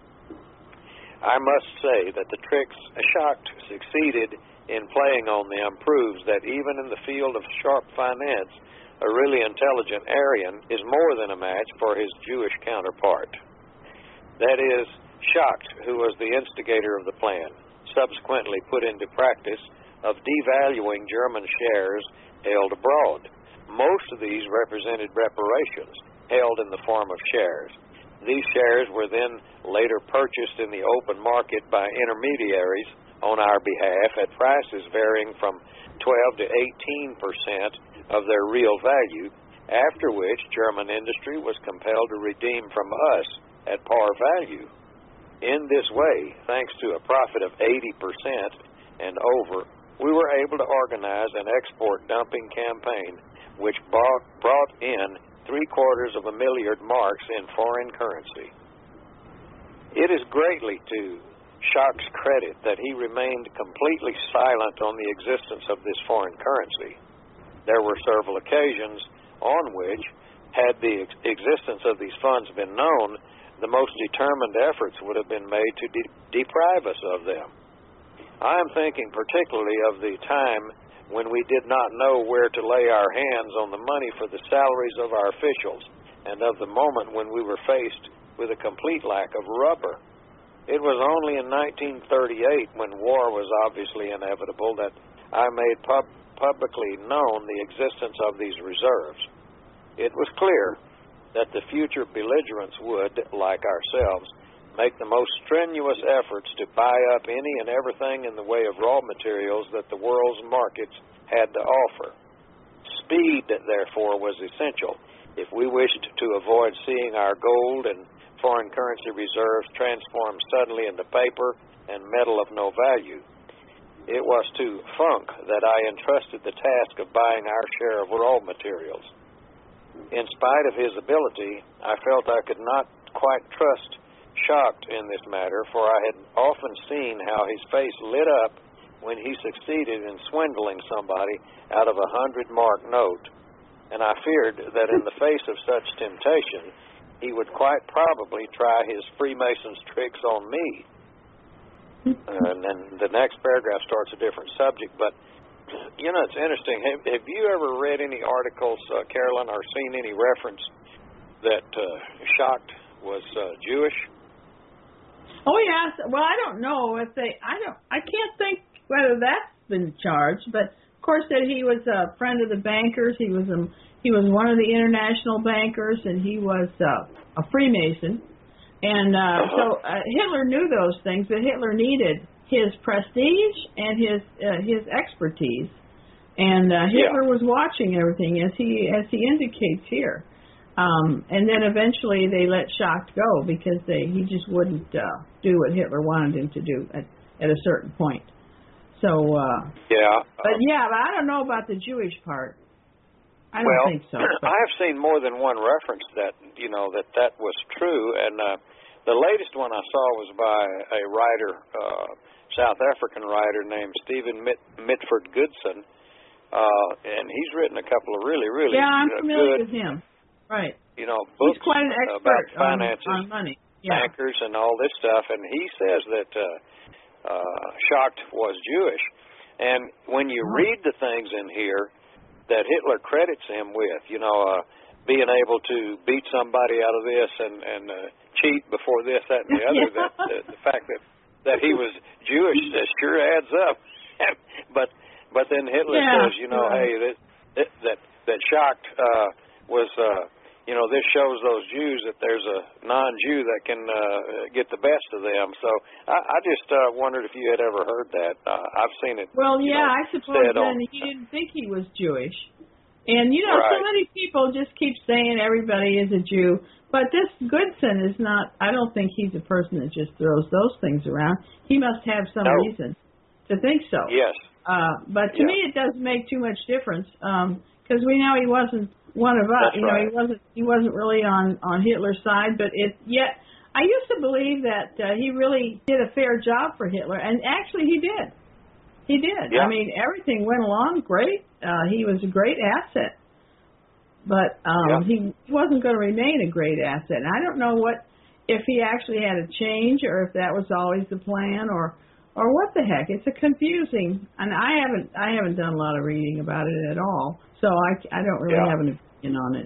I must say that the tricks Schacht succeeded in playing on them proves that even in the field of sharp finance, a really intelligent Aryan is more than a match for his Jewish counterpart. That is, Schacht, who was the instigator of the plan, subsequently put into practice of devaluing German shares held abroad. Most of these represented reparations held in the form of shares. These shares were then later purchased in the open market by intermediaries on our behalf at prices varying from twelve to eighteen percent of their real value, after which German industry was compelled to redeem from us at par value. In this way, thanks to a profit of eighty percent and over, we were able to organize an export dumping campaign which brought, brought in three-quarters of a milliard marks in foreign currency. It is greatly to Schacht's credit that he remained completely silent on the existence of this foreign currency. There were several occasions on which, had the ex- existence of these funds been known, the most determined efforts would have been made to de- deprive us of them. I am thinking particularly of the time when we did not know where to lay our hands on the money for the salaries of our officials, and of the moment when we were faced with a complete lack of rubber. It was only in nineteen thirty-eight, when war was obviously inevitable, that I made pub- publicly known the existence of these reserves. It was clear that the future belligerents would, like ourselves, make the most strenuous efforts to buy up any and everything in the way of raw materials that the world's markets had to offer. Speed, therefore, was essential if we wished to avoid seeing our gold and foreign currency reserves transformed suddenly into paper and metal of no value. It was to Funk that I entrusted the task of buying our share of raw materials. In spite of his ability, I felt I could not quite trust Schacht in this matter, for I had often seen how his face lit up when he succeeded in swindling somebody out of a hundred-mark note, and I feared that in the face of such temptation, he would quite probably try his Freemason's tricks on me. And then the next paragraph starts a different subject, but you know, it's interesting. Have, have you ever read any articles, uh, Carolyn, or seen any reference that uh, Schacht was uh, Jewish? Oh yes. Well, I don't know if they. I don't. I can't think whether that's been charged, but of course that he was a friend of the bankers. He was a. He was one of the international bankers, and he was uh, a Freemason. And uh, uh-huh. so uh, Hitler knew those things, but Hitler needed his prestige and his uh, his expertise, and uh, Hitler yeah. was watching everything as he as he indicates here, um, and then eventually they let Schacht go because they he just wouldn't uh, do what Hitler wanted him to do at at a certain point. So uh, yeah, but yeah, but I don't know about the Jewish part. I don't well, think so. But. I have seen more than one reference that you know that that was true, and uh, the latest one I saw was by a writer. Uh, South African writer named Stephen Mit- Mitford Goodson, uh, and he's written a couple of really, really yeah, I'm uh, familiar good, with him. Right. You know, books he's quite an expert about finances, on, on money, yeah. bankers, and all this stuff. And he says that uh, uh, Schacht was Jewish, and when you oh. read the things in here that Hitler credits him with, you know, uh, being able to beat somebody out of this and and uh, cheat before this, that, and the other, yeah. that uh, the fact that. that he was Jewish, that sure adds up. but but then Hitler yeah, says, you know, right. hey, that that that, that Schacht uh, was, uh, you know, this shows those Jews that there's a non-Jew that can uh, get the best of them. So I, I just uh, wondered if you had ever heard that. Uh, I've seen it. Well, know, yeah, I suppose then on. he didn't think he was Jewish. And, you know, right. so many people just keep saying everybody is a Jew. But this Goodson is not, I don't think he's a person that just throws those things around. He must have some no. reason to think so. Yes. Uh, but to yeah. me it doesn't make too much difference because um, we know he wasn't one of us. That's you know, right. he wasn't he wasn't really on, on Hitler's side. But it yet, I used to believe that uh, he really did a fair job for Hitler. And actually he did. He did. Yeah. I mean, everything went along great. Uh, he was a great asset. But um, yeah. he wasn't going to remain a great asset. And I don't know what if he actually had a change or if that was always the plan or or what the heck. It's a confusing, and I haven't I haven't done a lot of reading about it at all, so I, I don't really yeah. have an opinion on it.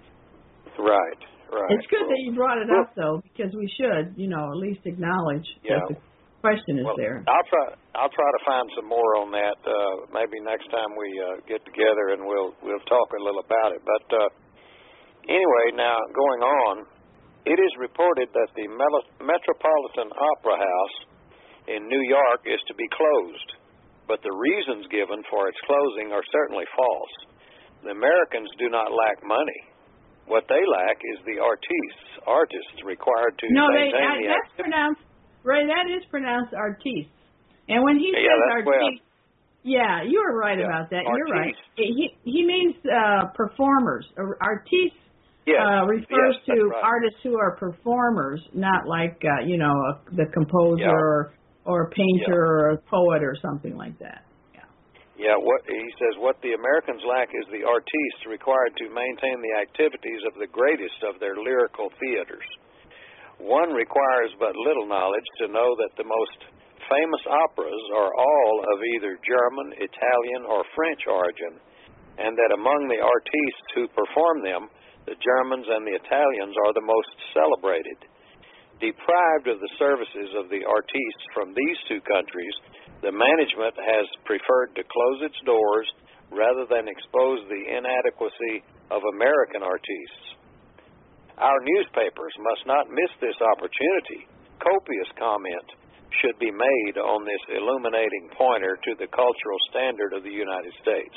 Right, right. It's good well, that you brought it well, up though, because we should, you know, at least acknowledge yeah. that the question is well, there. I'll try. I'll try to find some more on that. Uh, maybe next time we uh, get together and we'll we'll talk a little about it. But uh, anyway, now going on, it is reported that the Mel- Metropolitan Opera House in New York is to be closed, but the reasons given for its closing are certainly false. The Americans do not lack money. What they lack is the artistes, artists required to no, maintain they, I, the that's activity. pronounced Ray. That is pronounced artistes. And when he Yeah, says that's artistes, yeah, you're right Yeah, about that. You're right. artistes. He he means uh, performers. Or artistes yes. uh, refers yes, to right. artists who are performers, not like uh, you know a, the composer Yeah. or, or a painter Yeah. or a poet or something like that. Yeah. Yeah, what he says, what the Americans lack is the artistes required to maintain the activities of the greatest of their lyrical theaters. One requires but little knowledge to know that the most famous operas are all of either German, Italian, or French origin, and that among the artistes who perform them, the Germans and the Italians are the most celebrated. Deprived of the services of the artistes from these two countries, the management has preferred to close its doors rather than expose the inadequacy of American artistes. Our newspapers must not miss this opportunity. Copious comment should be made on this illuminating pointer to the cultural standard of the United States.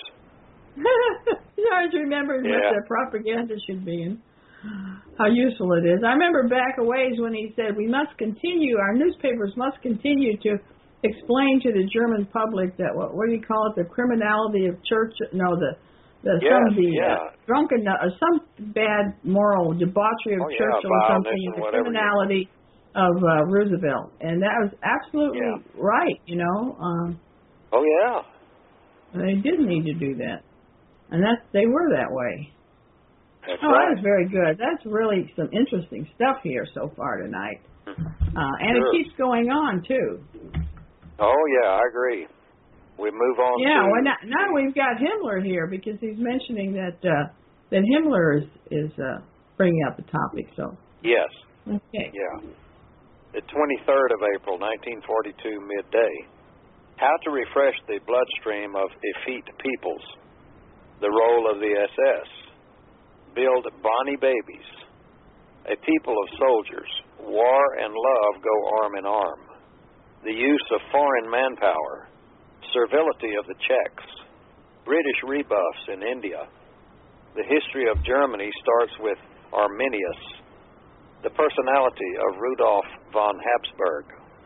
Hard to remember Yeah. what the propaganda should be and how useful it is. I remember back a ways when he said we must continue, our newspapers must continue to explain to the German public that, what, what do you call it, the criminality of church, no, the, the Yes, some the yeah. uh, drunken, uh, some bad moral debauchery of Oh, yeah, Churchill or vileness something, and the whatever, criminality of uh, Roosevelt. And that was absolutely Yeah. right, you know. Um, Oh, yeah. they did need to do that. And that they were that way. That's Oh, right. that was very good. That's really some interesting stuff here so far tonight. Uh, and Sure. it keeps going on, too. Oh, yeah, I agree. We move on Yeah, to... well, now, now we've got Himmler here because he's mentioning that uh, that Himmler is, is uh, bringing up the topic. So, Yes, okay. yeah. The twenty-third of April, nineteen forty-two, midday. How to refresh the bloodstream of effete peoples. The role of the S S. Build bonny babies. A people of soldiers. War and love go arm in arm. The use of foreign manpower. Servility of the Czechs. British rebuffs in India. The history of Germany starts with Arminius. The personality of Rudolf von Habsburg.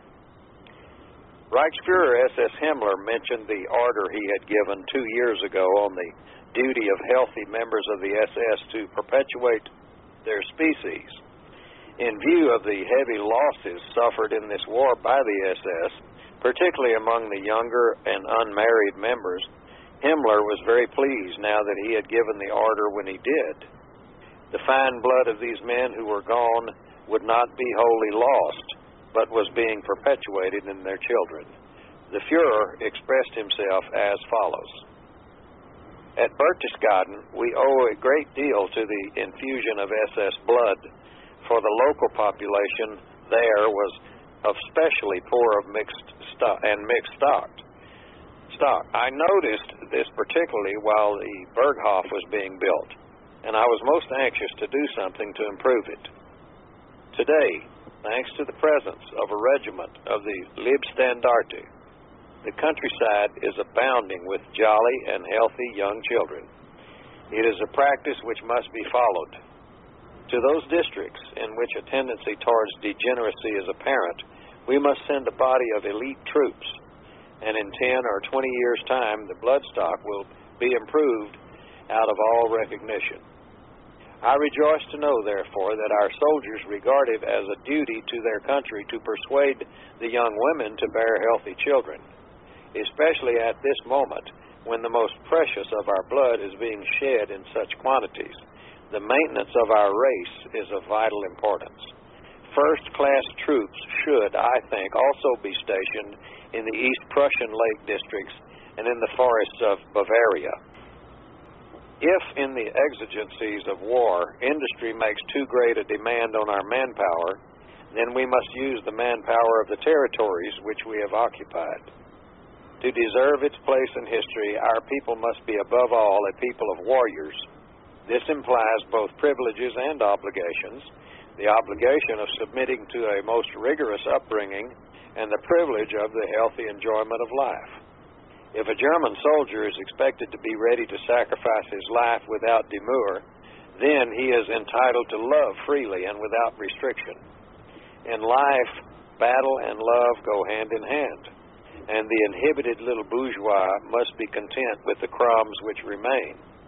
Reichsfuhrer S S Himmler mentioned the order he had given two years ago on the duty of healthy members of the S S to perpetuate their species. In view of the heavy losses suffered in this war by the S S, particularly among the younger and unmarried members, Himmler was very pleased now that he had given the order when he did. The fine blood of these men who were gone would not be wholly lost, but was being perpetuated in their children. The Fuhrer expressed himself as follows. At Berchtesgaden, we owe a great deal to the infusion of S S blood, for the local population there was of specially poor of mixed stock and mixed stock. Stock. I noticed this particularly while the Berghof was being built, and I was most anxious to do something to improve it. Today, thanks to the presence of a regiment of the Leibstandarte, the countryside is abounding with jolly and healthy young children. It is a practice which must be followed. To those districts in which a tendency towards degeneracy is apparent, we must send a body of elite troops, and in ten or twenty years' time, the blood stock will be improved out of all recognition. I rejoice to know, therefore, that our soldiers regard it as a duty to their country to persuade the young women to bear healthy children, especially at this moment when the most precious of our blood is being shed in such quantities. The maintenance of our race is of vital importance. First-class troops should, I think, also be stationed in the East Prussian Lake districts and in the forests of Bavaria. If, in the exigencies of war, industry makes too great a demand on our manpower, then we must use the manpower of the territories which we have occupied. To deserve its place in history, our people must be above all a people of warriors. This implies both privileges and obligations, the obligation of submitting to a most rigorous upbringing and the privilege of the healthy enjoyment of life. If a German soldier is expected to be ready to sacrifice his life without demur, then he is entitled to love freely and without restriction. In life, battle and love go hand in hand, and the inhibited little bourgeois must be content with the crumbs which remain.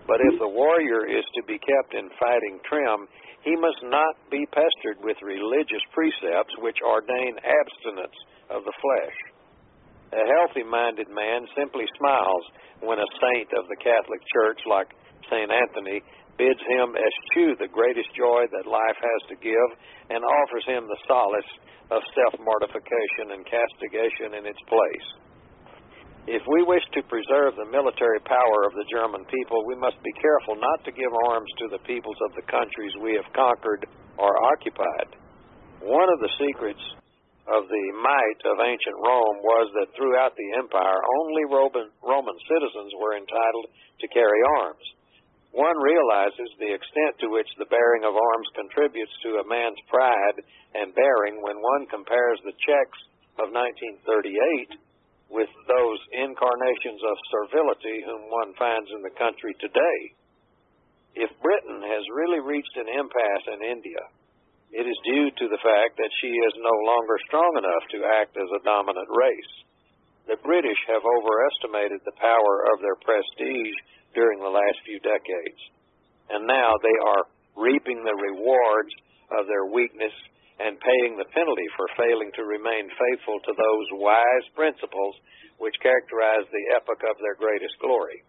But if the warrior is to be kept in fighting trim, he must not be pestered with religious precepts which ordain abstinence of the flesh. A healthy-minded man simply smiles when a saint of the Catholic Church, like Saint Anthony, bids him eschew the greatest joy that life has to give and offers him the solace of self-mortification and castigation in its place. If we wish to preserve the military power of the German people, we must be careful not to give arms to the peoples of the countries we have conquered or occupied. One of the secrets of the might of ancient Rome was that throughout the empire, only Roman, Roman citizens were entitled to carry arms. One realizes the extent to which the bearing of arms contributes to a man's pride and bearing when one compares the Czechs of nineteen thirty-eight with those incarnations of servility whom one finds in the country today. If Britain has really reached an impasse in India, it is due to the fact that she is no longer strong enough to act as a dominant race. The British have overestimated the power of their prestige during the last few decades, and now they are reaping the rewards of their weakness and paying the penalty for failing to remain faithful to those wise principles which characterize the epoch of their greatest glory.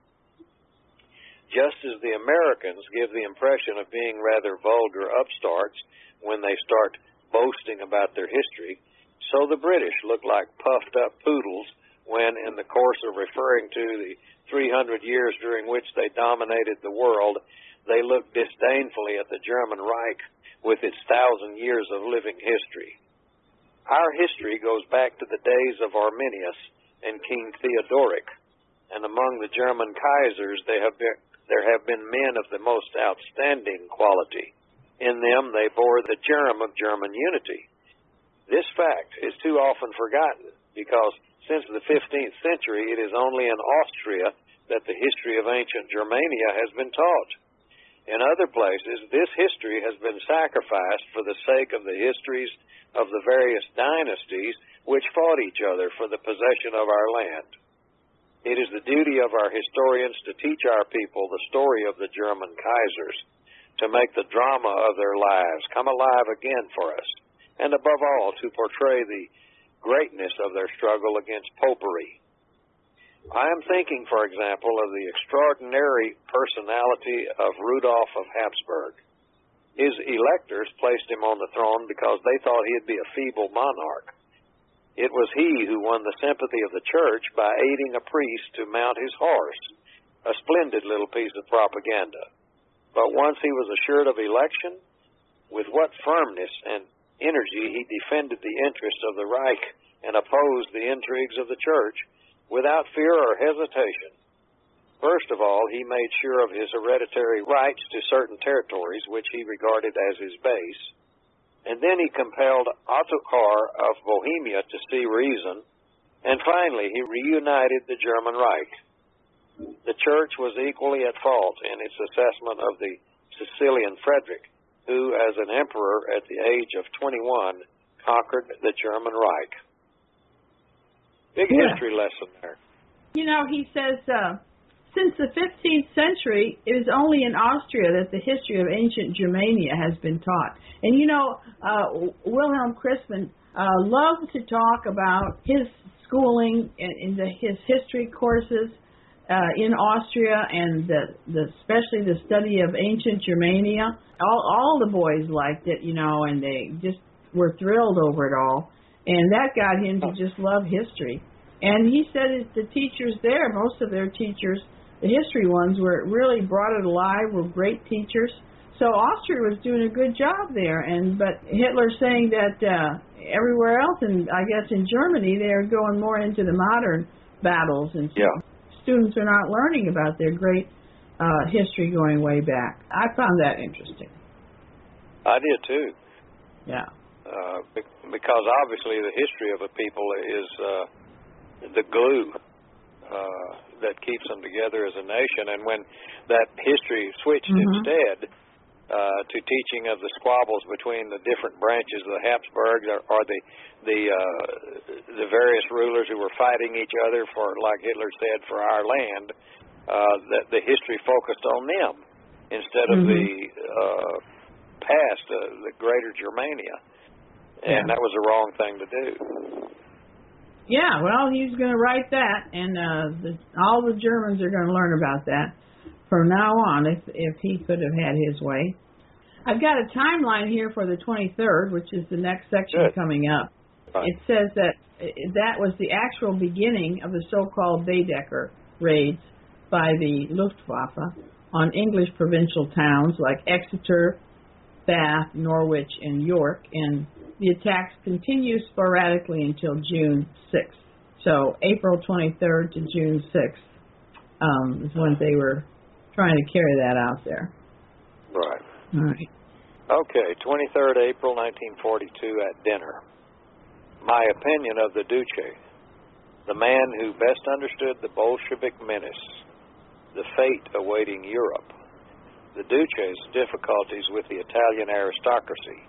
Just as the Americans give the impression of being rather vulgar upstarts when they start boasting about their history, so the British look like puffed-up poodles when, in the course of referring to the three hundred years during which they dominated the world, they look disdainfully at the German Reich with its thousand years of living history. Our history goes back to the days of Arminius and King Theodoric, and among the German Kaisers they have been, there have been men of the most outstanding quality. In them they bore the germ of German unity. This fact is too often forgotten because since the fifteenth century it is only in Austria that the history of ancient Germania has been taught. In other places, this history has been sacrificed for the sake of the histories of the various dynasties which fought each other for the possession of our land. It is the duty of our historians to teach our people the story of the German Kaisers, to make the drama of their lives come alive again for us, and above all, to portray the greatness of their struggle against popery. I am thinking, for example, of the extraordinary personality of Rudolph of Habsburg. His electors placed him on the throne because they thought he'd be a feeble monarch. It was he who won the sympathy of the church by aiding a priest to mount his horse, a splendid little piece of propaganda. But once he was assured of election, with what firmness and energy he defended the interests of the Reich and opposed the intrigues of the church, without fear or hesitation. First of all, he made sure of his hereditary rights to certain territories, which he regarded as his base, and then he compelled Ottokar of Bohemia to see reason, and finally he reunited the German Reich. The church was equally at fault in its assessment of the Sicilian Frederick, who, as an emperor at the age of twenty-one, conquered the German Reich. Big yeah. history lesson there. You know, he says, uh, since the fifteenth century, it is only in Austria that the history of ancient Germania has been taught. And, you know, uh, Wilhelm Christmann uh, loved to talk about his schooling in, in the, his history courses uh, in Austria, and the, the, especially the study of ancient Germania. All, all the boys liked it, you know, and they just were thrilled over it all. And that got him to just love history. And he said the teachers there, most of their teachers, the history ones, were really brought it alive, were great teachers. So Austria was doing a good job there. And but Hitler's saying that uh, everywhere else, and I guess in Germany, they're going more into the modern battles. And so yeah. students are not learning about their great uh, history going way back. I found that interesting. I did too. Yeah. Uh, because obviously the history of a people is uh, the glue uh, that keeps them together as a nation. And when that history switched mm-hmm. instead uh, to teaching of the squabbles between the different branches of the Habsburgs, or, or the the uh, the various rulers who were fighting each other for, like Hitler said, for our land, uh, that the history focused on them instead of mm-hmm. the uh, past, uh, the greater Germania. And yeah. that was the wrong thing to do. Yeah, well, he's going to write that, and uh, the, all the Germans are going to learn about that from now on if, if he could have had his way. I've got a timeline here for the twenty-third, which is the next section Good. coming up. Right. It says that that was the actual beginning of the so-called Baedeker raids by the Luftwaffe on English provincial towns like Exeter, Bath, Norwich, and York, and the attacks continue sporadically until June sixth. So April twenty-third to June sixth um, is when they were trying to carry that out there. Right. All right. Okay, twenty-third April nineteen forty-two at dinner. My opinion of the Duce, the man who best understood the Bolshevik menace, the fate awaiting Europe, the Duce's difficulties with the Italian aristocracy,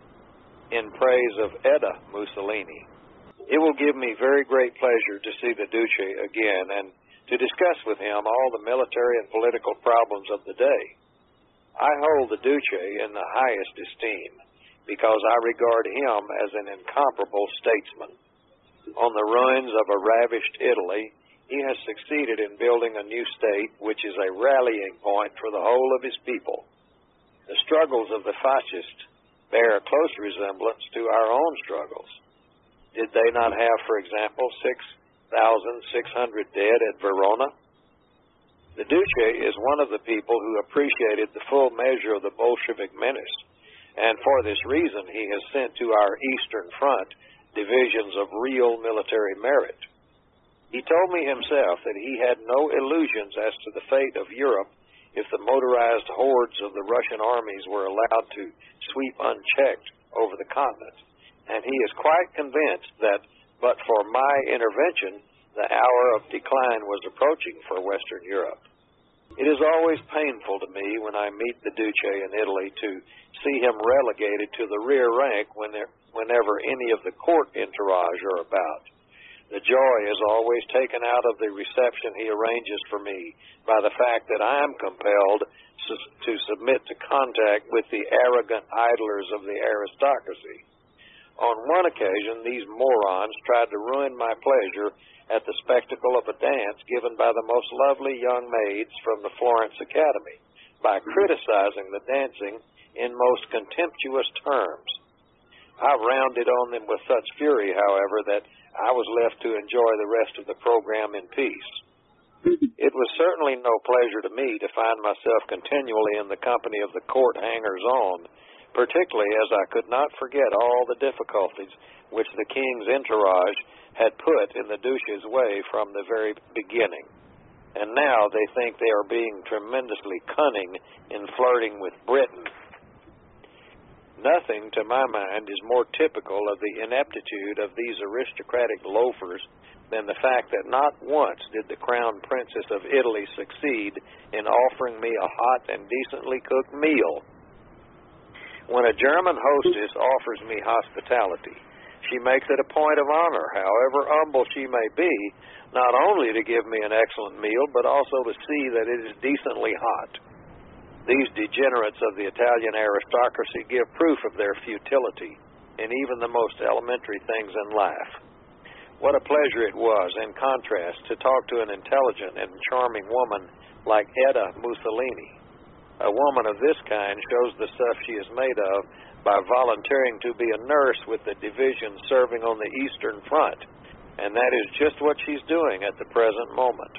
in praise of Etta Mussolini. It will give me very great pleasure to see the Duce again and to discuss with him all the military and political problems of the day. I hold the Duce in the highest esteem because I regard him as an incomparable statesman. On the ruins of a ravished Italy, he has succeeded in building a new state which is a rallying point for the whole of his people. The struggles of the fascists bear a close resemblance to our own struggles. Did they not have, for example, six thousand six hundred dead at Verona? The Duce is one of the people who appreciated the full measure of the Bolshevik menace, and for this reason he has sent to our Eastern Front divisions of real military merit. He told me himself that he had no illusions as to the fate of Europe if the motorized hordes of the Russian armies were allowed to sweep unchecked over the continent, and he is quite convinced that but for my intervention, the hour of decline was approaching for Western Europe. It is always painful to me when I meet the Duce in Italy to see him relegated to the rear rank when there, whenever any of the court entourage are about. The joy is always taken out of the reception he arranges for me by the fact that I am compelled to, to submit to contact with the arrogant idlers of the aristocracy. On one occasion, these morons tried to ruin my pleasure at the spectacle of a dance given by the most lovely young maids from the Florence Academy by criticizing the dancing in most contemptuous terms. I rounded on them with such fury, however, that I was left to enjoy the rest of the program in peace. It was certainly no pleasure to me to find myself continually in the company of the court hangers-on, particularly as I could not forget all the difficulties which the king's entourage had put in the Duce's way from the very beginning. And now they think they are being tremendously cunning in flirting with Britain. Nothing, to my mind, is more typical of the ineptitude of these aristocratic loafers than the fact that not once did the Crown Princess of Italy succeed in offering me a hot and decently cooked meal. When a German hostess offers me hospitality, she makes it a point of honor, however humble she may be, not only to give me an excellent meal, but also to see that it is decently hot. These degenerates of the Italian aristocracy give proof of their futility in even the most elementary things in life. What a pleasure it was, in contrast, to talk to an intelligent and charming woman like Etta Mussolini. A woman of this kind shows the stuff she is made of by volunteering to be a nurse with the division serving on the Eastern Front, and that is just what she's doing at the present moment.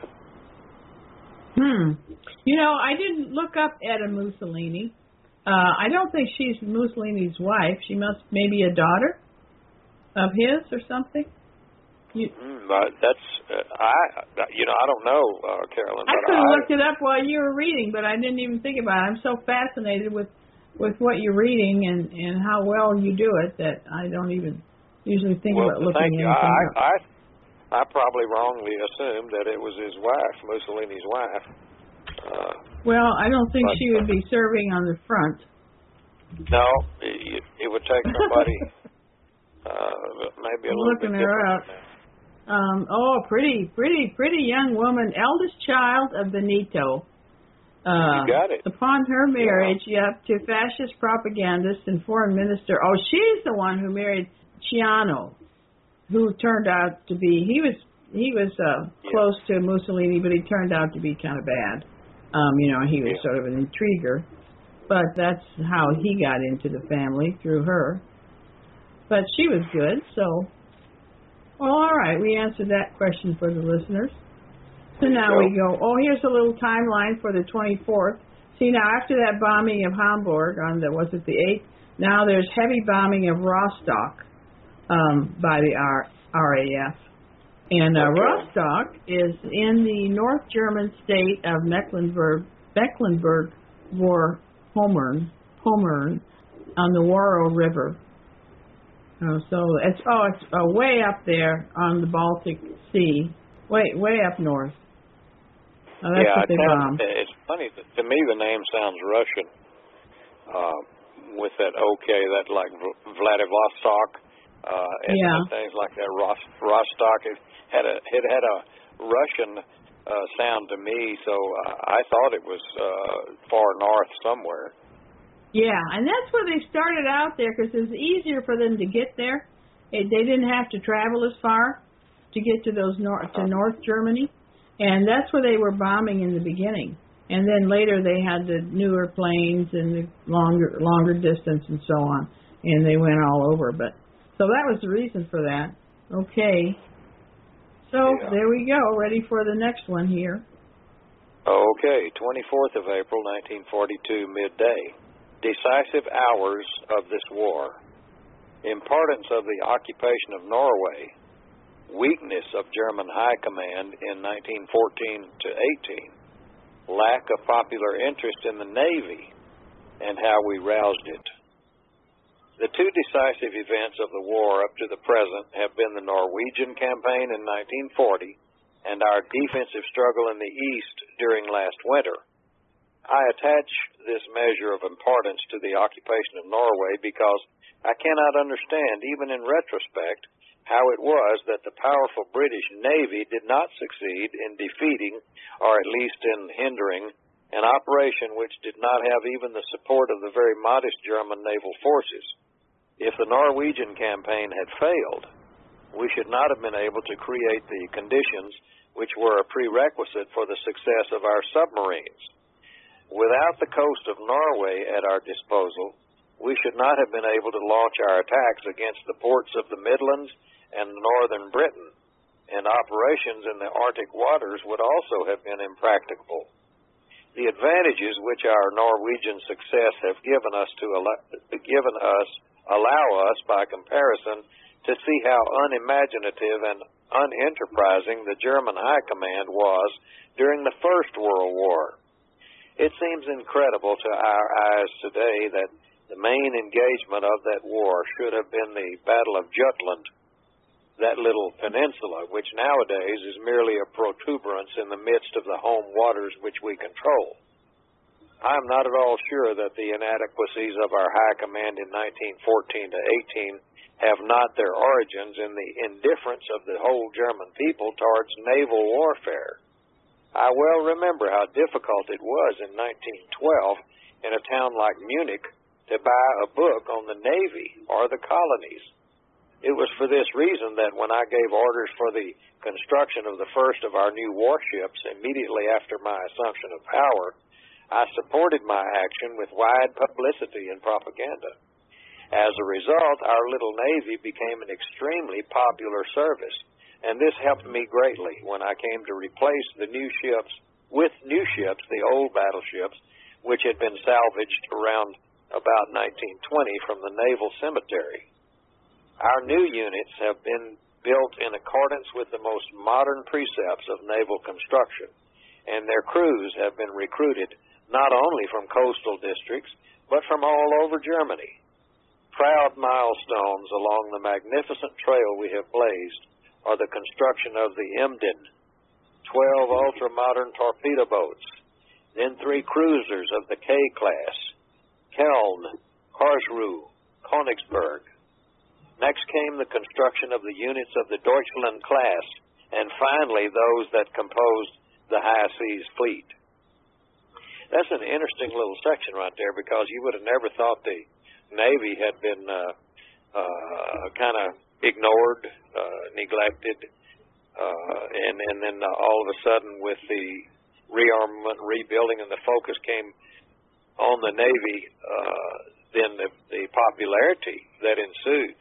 Hmm. You know, I didn't look up Etta Mussolini. Uh, I don't think she's Mussolini's wife. She must maybe a daughter of his or something. You, mm, but that's uh, I. You know, I don't know, uh, Carolyn. I but could have I, looked it up while you were reading, but I didn't even think about it. I'm so fascinated with with what you're reading and and how well you do it that I don't even usually think well, about looking thank you. anything I, up. I I probably wrongly assumed that it was his wife, Mussolini's wife. Uh, well, I don't think but, she would be serving on the front. No, it, it would take somebody uh, maybe a little looking bit her different up. than that. Um, oh, pretty, pretty, pretty young woman, eldest child of Benito. Uh, You got it. Upon her marriage, yeah. yep, to fascist propagandist and foreign minister. Oh, she's the one who married Ciano, who turned out to be, he was he was uh, yeah. close to Mussolini, but he turned out to be kind of bad. Um, you know, he was yeah. sort of an intriguer. But that's how he got into the family, through her. But she was good, so... Well, all right, we answered that question for the listeners. So now go. we go, oh, here's a little timeline for the twenty-fourth. See, now after that bombing of Hamburg on the, was it the eighth? Now there's heavy bombing of Rostock um, by the R- RAF. And uh, okay. Rostock is in the North German state of Mecklenburg, Mecklenburg Vorpommern, Pommern, on the Waro River. Oh, so it's oh, it's uh, way up there on the Baltic Sea, way way up north. Oh, that's yeah, what they it sounds, bombed. it's funny. To me, the name sounds Russian. Uh, with that okay, that like Vladivostok uh, and, Yeah. and things like that. Rost, Rostock. It had a it had a Russian uh, sound to me, so uh, I thought it was uh, far north somewhere. Yeah, and that's where they started out there because it was easier for them to get there. It, they didn't have to travel as far to get to those north to North Germany, and that's where they were bombing in the beginning. And then later they had the newer planes and the longer longer distance and so on, and they went all over. But so that was the reason for that. Okay, so Yeah. there we go. Ready for the next one here. Okay, twenty-fourth of April, nineteen forty-two, midday. Decisive hours of this war. Importance of the occupation of Norway. Weakness of German high command in nineteen fourteen to eighteen. Lack of popular interest in the Navy and how we roused it. The two decisive events of the war up to the present have been the Norwegian campaign in nineteen forty and our defensive struggle in the East during last winter. I attach this measure of importance to the occupation of Norway because I cannot understand, even in retrospect, how it was that the powerful British Navy did not succeed in defeating, or at least in hindering, an operation which did not have even the support of the very modest German naval forces. If the Norwegian campaign had failed, we should not have been able to create the conditions which were a prerequisite for the success of our submarines. Without the coast of Norway at our disposal, we should not have been able to launch our attacks against the ports of the Midlands and northern Britain, and operations in the Arctic waters would also have been impracticable. The advantages which our Norwegian success have given us to allow, given us allow us, by comparison, to see how unimaginative and unenterprising the German high command was during the First World War. It seems incredible to our eyes today that the main engagement of that war should have been the Battle of Jutland, that little peninsula, which nowadays is merely a protuberance in the midst of the home waters which we control. I am not at all sure that the inadequacies of our high command in nineteen fourteen to eighteen have not their origins in the indifference of the whole German people towards naval warfare. I well remember how difficult it was in nineteen twelve in a town like Munich to buy a book on the Navy or the colonies. It was for this reason that when I gave orders for the construction of the first of our new warships immediately after my assumption of power, I supported my action with wide publicity and propaganda. As a result, our little Navy became an extremely popular service, and this helped me greatly when I came to replace the new ships with new ships, the old battleships, which had been salvaged around about nineteen twenty from the naval cemetery. Our new units have been built in accordance with the most modern precepts of naval construction, and their crews have been recruited not only from coastal districts, but from all over Germany. Proud milestones along the magnificent trail we have blazed are the construction of the Emden, twelve ultra-modern torpedo boats, then three cruisers of the K-class, Keln, Karlsruhe, Königsberg. Next came the construction of the units of the Deutschland class, and finally those that composed the high seas fleet. That's an interesting little section right there, because you would have never thought the Navy had been uh, uh, kind of ignored, uh, neglected, uh, and, and then uh, all of a sudden with the rearmament, rebuilding, and the focus came on the Navy, uh, then the, the popularity that ensued.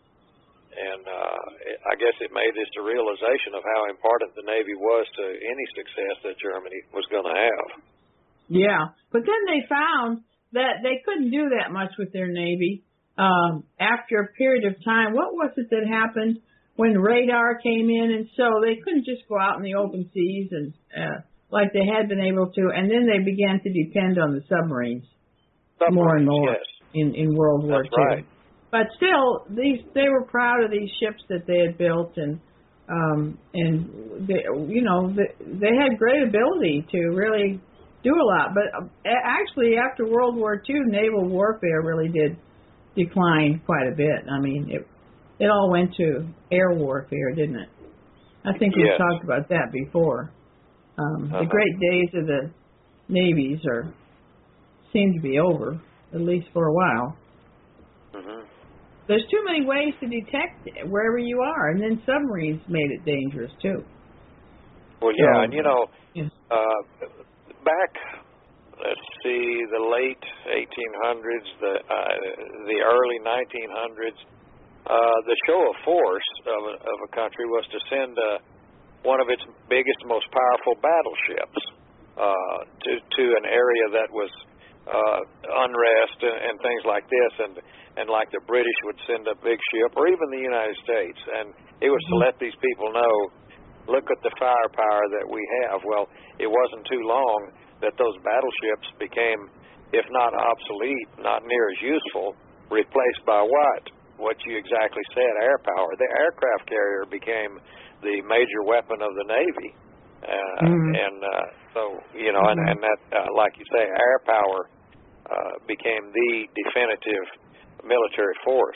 And uh, I guess it made this a realization of how important the Navy was to any success that Germany was going to have. Yeah, but then they found that they couldn't do that much with their Navy. Um, after a period of time, what was it that happened when radar came in? And so they couldn't just go out in the open seas and uh, like they had been able to, and then they began to depend on the submarines, submarines more and more yes. in, in World War That's Two. Right. But still, these they were proud of these ships that they had built, and um, and they, you know they, they had great ability to really do a lot. But uh, actually, after World War Two, naval warfare really did decline quite a bit. I mean, it it all went to air warfare, didn't it? I think we yes. talked about that before. Um, uh-huh. The great days of the navies are seem to be over, at least for a while. Mm-hmm. There's too many ways to detect it wherever you are, and then submarines made it dangerous too. Well, yeah, so, and you know, yes. uh, back, let's see, the late eighteen hundreds, the uh, the early nineteen hundreds, uh, the show of force of a, of a country was to send uh, one of its biggest, most powerful battleships uh, to to an area that was uh, unrest and, and things like this, and and like the British would send a big ship, or even the United States, and it was to let these people know, look at the firepower that we have. Well, it wasn't too long that those battleships became, if not obsolete, not near as useful, replaced by what? What you exactly said, air power. The aircraft carrier became the major weapon of the Navy. Uh, mm-hmm. And uh, so, you know, mm-hmm. and, and that, uh, like you say, air power uh, became the definitive military force.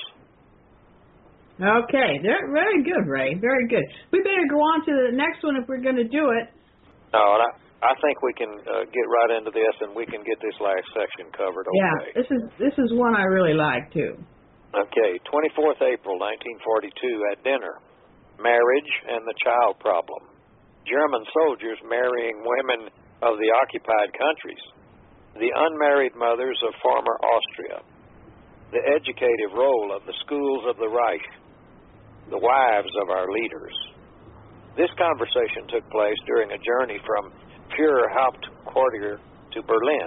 Okay, they're very good, Ray. Very good. We better go on to the next one if we're going to do it. No, and I, I think we can uh, get right into this, and we can get this last section covered. Okay. Yeah, this is this is one I really like too. Okay, twenty-fourth April nineteen forty-two at dinner, marriage and the child problem. German soldiers marrying women of the occupied countries, the unmarried mothers of former Austria, the educative role of the schools of the Reich, the wives of our leaders. This conversation took place during a journey from Führerhauptquartier to Berlin.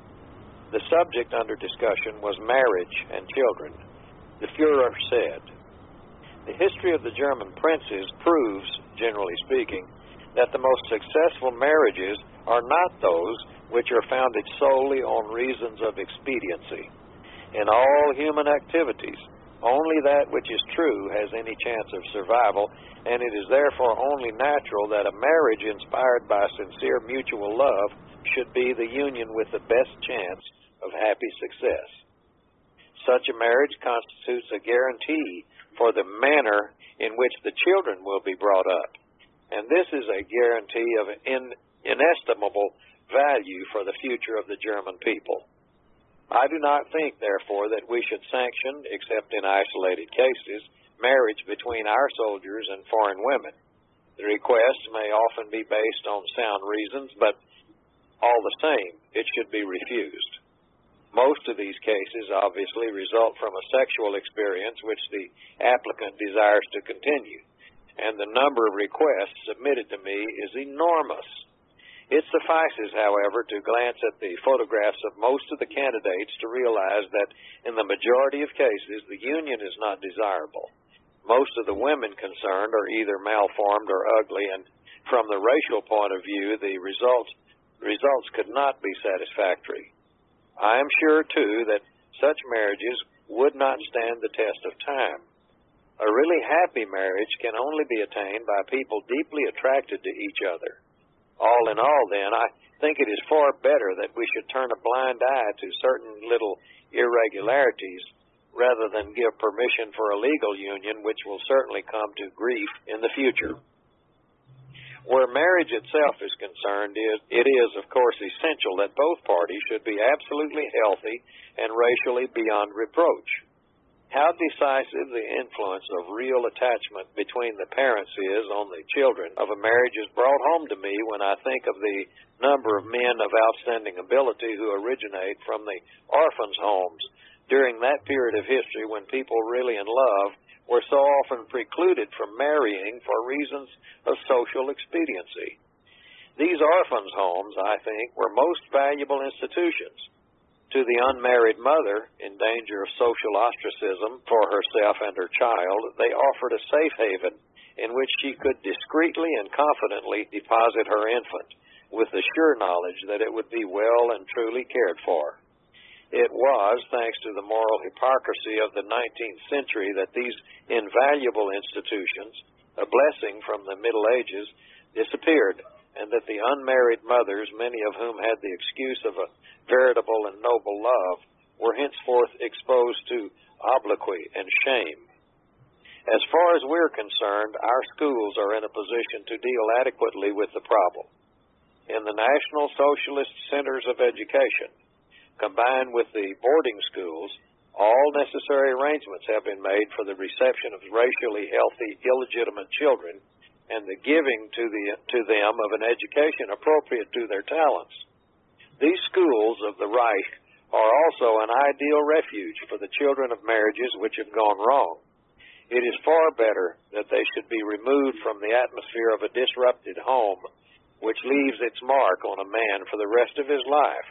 The subject under discussion was marriage and children. The Führer said, "The history of the German princes proves, generally speaking, that the most successful marriages are not those which are founded solely on reasons of expediency. In all human activities, only that which is true has any chance of survival, and it is therefore only natural that a marriage inspired by sincere mutual love should be the union with the best chance of happy success. Such a marriage constitutes a guarantee for the manner in which the children will be brought up, and this is a guarantee of in, inestimable value for the future of the German people. I do not think, therefore, that we should sanction, except in isolated cases, marriage between our soldiers and foreign women. The request may often be based on sound reasons, but all the same, it should be refused. Most of these cases obviously result from a sexual experience which the applicant desires to continue, and the number of requests submitted to me is enormous. It suffices, however, to glance at the photographs of most of the candidates to realize that in the majority of cases, the union is not desirable. Most of the women concerned are either malformed or ugly, and from the racial point of view, the results, results could not be satisfactory. I am sure, too, that such marriages would not stand the test of time. A really happy marriage can only be attained by people deeply attracted to each other. All in all, then, I think it is far better that we should turn a blind eye to certain little irregularities rather than give permission for a legal union which will certainly come to grief in the future." Where marriage itself is concerned, it is, of course, essential that both parties should be absolutely healthy and racially beyond reproach. How decisive the influence of real attachment between the parents is on the children of a marriage is brought home to me when I think of the number of men of outstanding ability who originate from the orphans' homes during that period of history when people really in love were so often precluded from marrying for reasons of social expediency. These orphans' homes, I think, were most valuable institutions. To the unmarried mother, in danger of social ostracism for herself and her child, they offered a safe haven in which she could discreetly and confidently deposit her infant, with the sure knowledge that it would be well and truly cared for. It was, thanks to the moral hypocrisy of the nineteenth century, that these invaluable institutions, a blessing from the Middle Ages, disappeared, and that the unmarried mothers, many of whom had the excuse of a veritable and noble love, were henceforth exposed to obloquy and shame. As far as we're concerned, our schools are in a position to deal adequately with the problem. In the National Socialist Centers of Education, combined with the boarding schools, all necessary arrangements have been made for the reception of racially healthy, illegitimate children and the giving to, the, to them of an education appropriate to their talents. These schools of the Reich are also an ideal refuge for the children of marriages which have gone wrong. It is far better that they should be removed from the atmosphere of a disrupted home, which leaves its mark on a man for the rest of his life.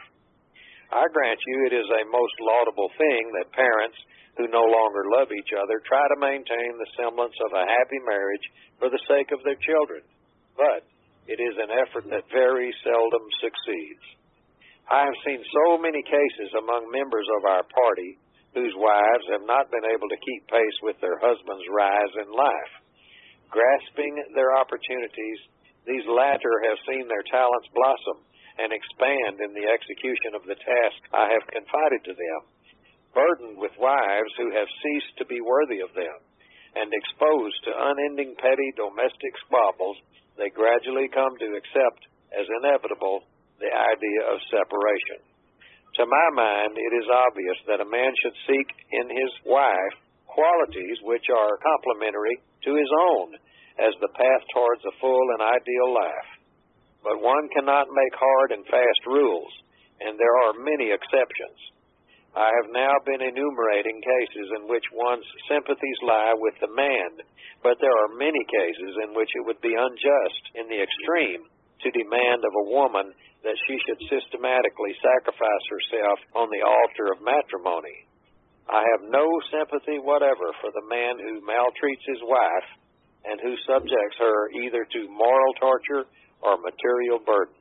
I grant you it is a most laudable thing that parents who no longer love each other try to maintain the semblance of a happy marriage for the sake of their children, but it is an effort that very seldom succeeds. I have seen so many cases among members of our party whose wives have not been able to keep pace with their husband's rise in life. Grasping their opportunities, these latter have seen their talents blossom and expand in the execution of the task I have confided to them. Burdened with wives who have ceased to be worthy of them, and exposed to unending petty domestic squabbles, they gradually come to accept as inevitable the idea of separation. To my mind, it is obvious that a man should seek in his wife qualities which are complementary to his own as the path towards a full and ideal life. But one cannot make hard and fast rules, and there are many exceptions. I have now been enumerating cases in which one's sympathies lie with the man, but there are many cases in which it would be unjust in the extreme to demand of a woman that she should systematically sacrifice herself on the altar of matrimony. I have no sympathy whatever for the man who maltreats his wife and who subjects her either to moral torture or material burdens.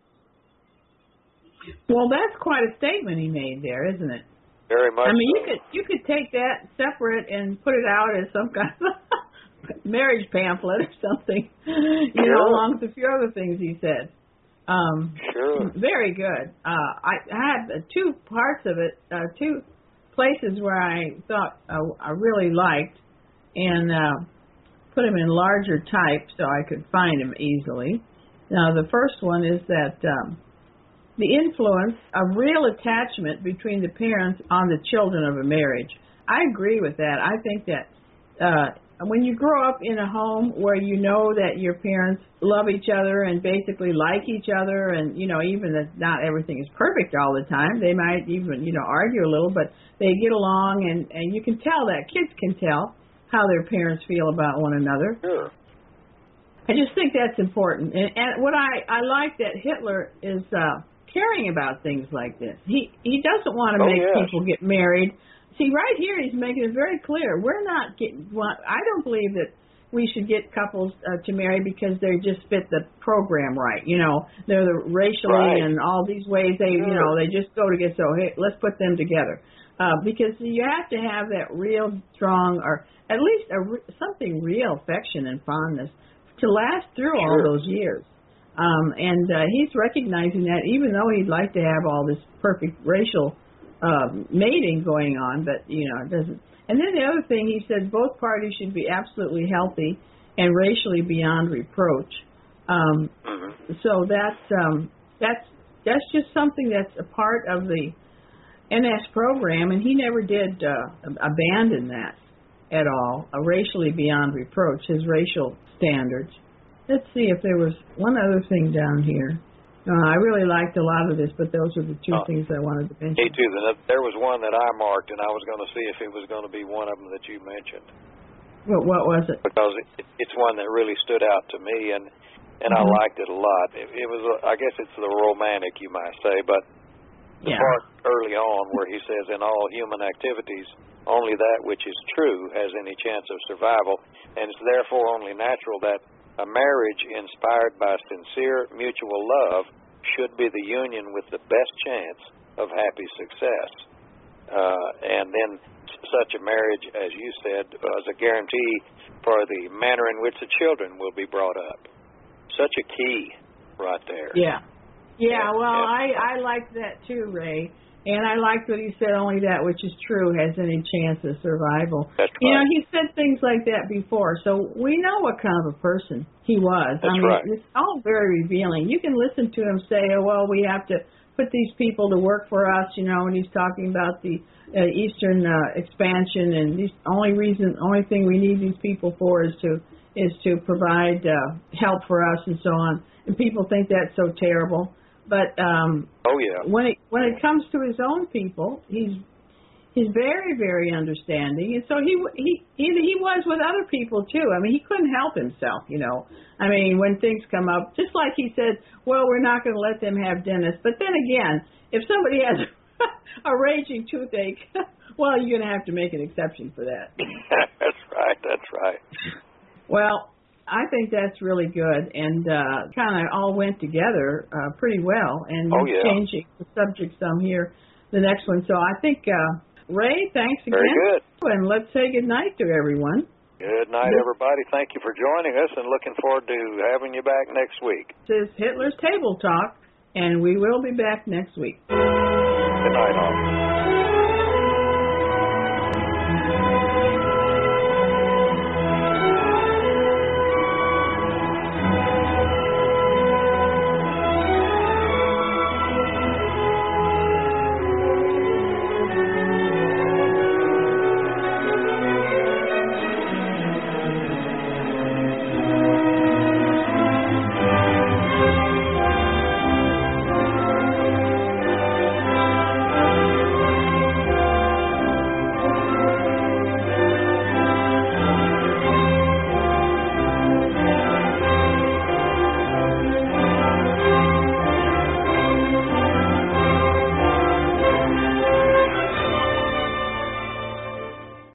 Well, that's quite a statement he made there, isn't it? Very much I mean, so. you could you could take that separate and put it out as some kind of marriage pamphlet or something, you sure. know, along with a few other things he said. Um, sure. Very good. Uh, I had two parts of it, uh, two places where I thought uh, I really liked, and uh, put them in larger type so I could find them easily. Now, the first one is that um, the influence of real attachment between the parents on the children of a marriage. I agree with that. I think that uh, when you grow up in a home where you know that your parents love each other and basically like each other, and, you know, even that not everything is perfect all the time, they might even, you know, argue a little, but they get along, and, and you can tell that, kids can tell how their parents feel about one another. Sure. I just think that's important. And, and what I, I like that Hitler is uh, caring about things like this. He he doesn't want to oh, make yes. people get married. See, right here he's making it very clear. We're not getting, well, I don't believe that we should get couples uh, to marry because they just fit the program right. You know, they're the racially right. and all these ways they, sure. you know, they just go together. So, hey, let's put them together. Uh, because you have to have that real strong, or at least a re- something real affection and fondness to last through sure. all those years. Um, and uh, he's recognizing that, even though he'd like to have all this perfect racial uh, mating going on, but, you know, it doesn't. And then the other thing, he said both parties should be absolutely healthy and racially beyond reproach. Um, mm-hmm. So that's um, that's that's just something that's a part of the N S program, and he never did uh, abandon that at all. Uh, racially beyond reproach, his racial standards. Let's see if there was one other thing down here. Uh, I really liked a lot of this, but those are the two uh, things I wanted to mention. Me too. There was one that I marked, and I was going to see if it was going to be one of them that you mentioned. What, what was it? Because it, it's one that really stood out to me, and and mm-hmm. I liked it a lot. It, it was, a, I guess, it's the romantic, you might say, but the yeah. part early on where he says, "In all human activities, only that which is true has any chance of survival, and it's therefore only natural that a marriage inspired by sincere mutual love should be the union with the best chance of happy success." Uh, and then such a marriage, as you said, was a guarantee for the manner in which the children will be brought up. Such a key right there. Yeah. Yeah, well, and, I, I liked that too, Ray. And I liked what he said, only that which is true has any chance of survival. That's right. You know, he said things like that before, so we know what kind of a person he was. That's I mean, right. It's all very revealing. You can listen to him say, oh, well, we have to put these people to work for us, you know, when he's talking about the uh, Eastern uh, expansion, and the only reason, only thing we need these people for is to is to provide uh, help for us and so on. And people think that's so terrible. But um, oh yeah, when it when it comes to his own people, he's he's very very understanding, and so he he he he was with other people too. I mean, he couldn't help himself, you know. I mean, when things come up, just like he said, well, we're not going to let them have dentists. But then again, if somebody has a raging toothache, well, you're going to have to make an exception for that. That's right. That's right. Well, I think that's really good, and uh, kind of all went together uh, pretty well. And oh, yeah. changing the subject some here, the next one. So I think, uh, Ray, thanks again. Very good. And let's say good night to everyone. Good night, everybody. Thank you for joining us, and looking forward to having you back next week. This is Hitler's Table Talk, and we will be back next week. Good night, all.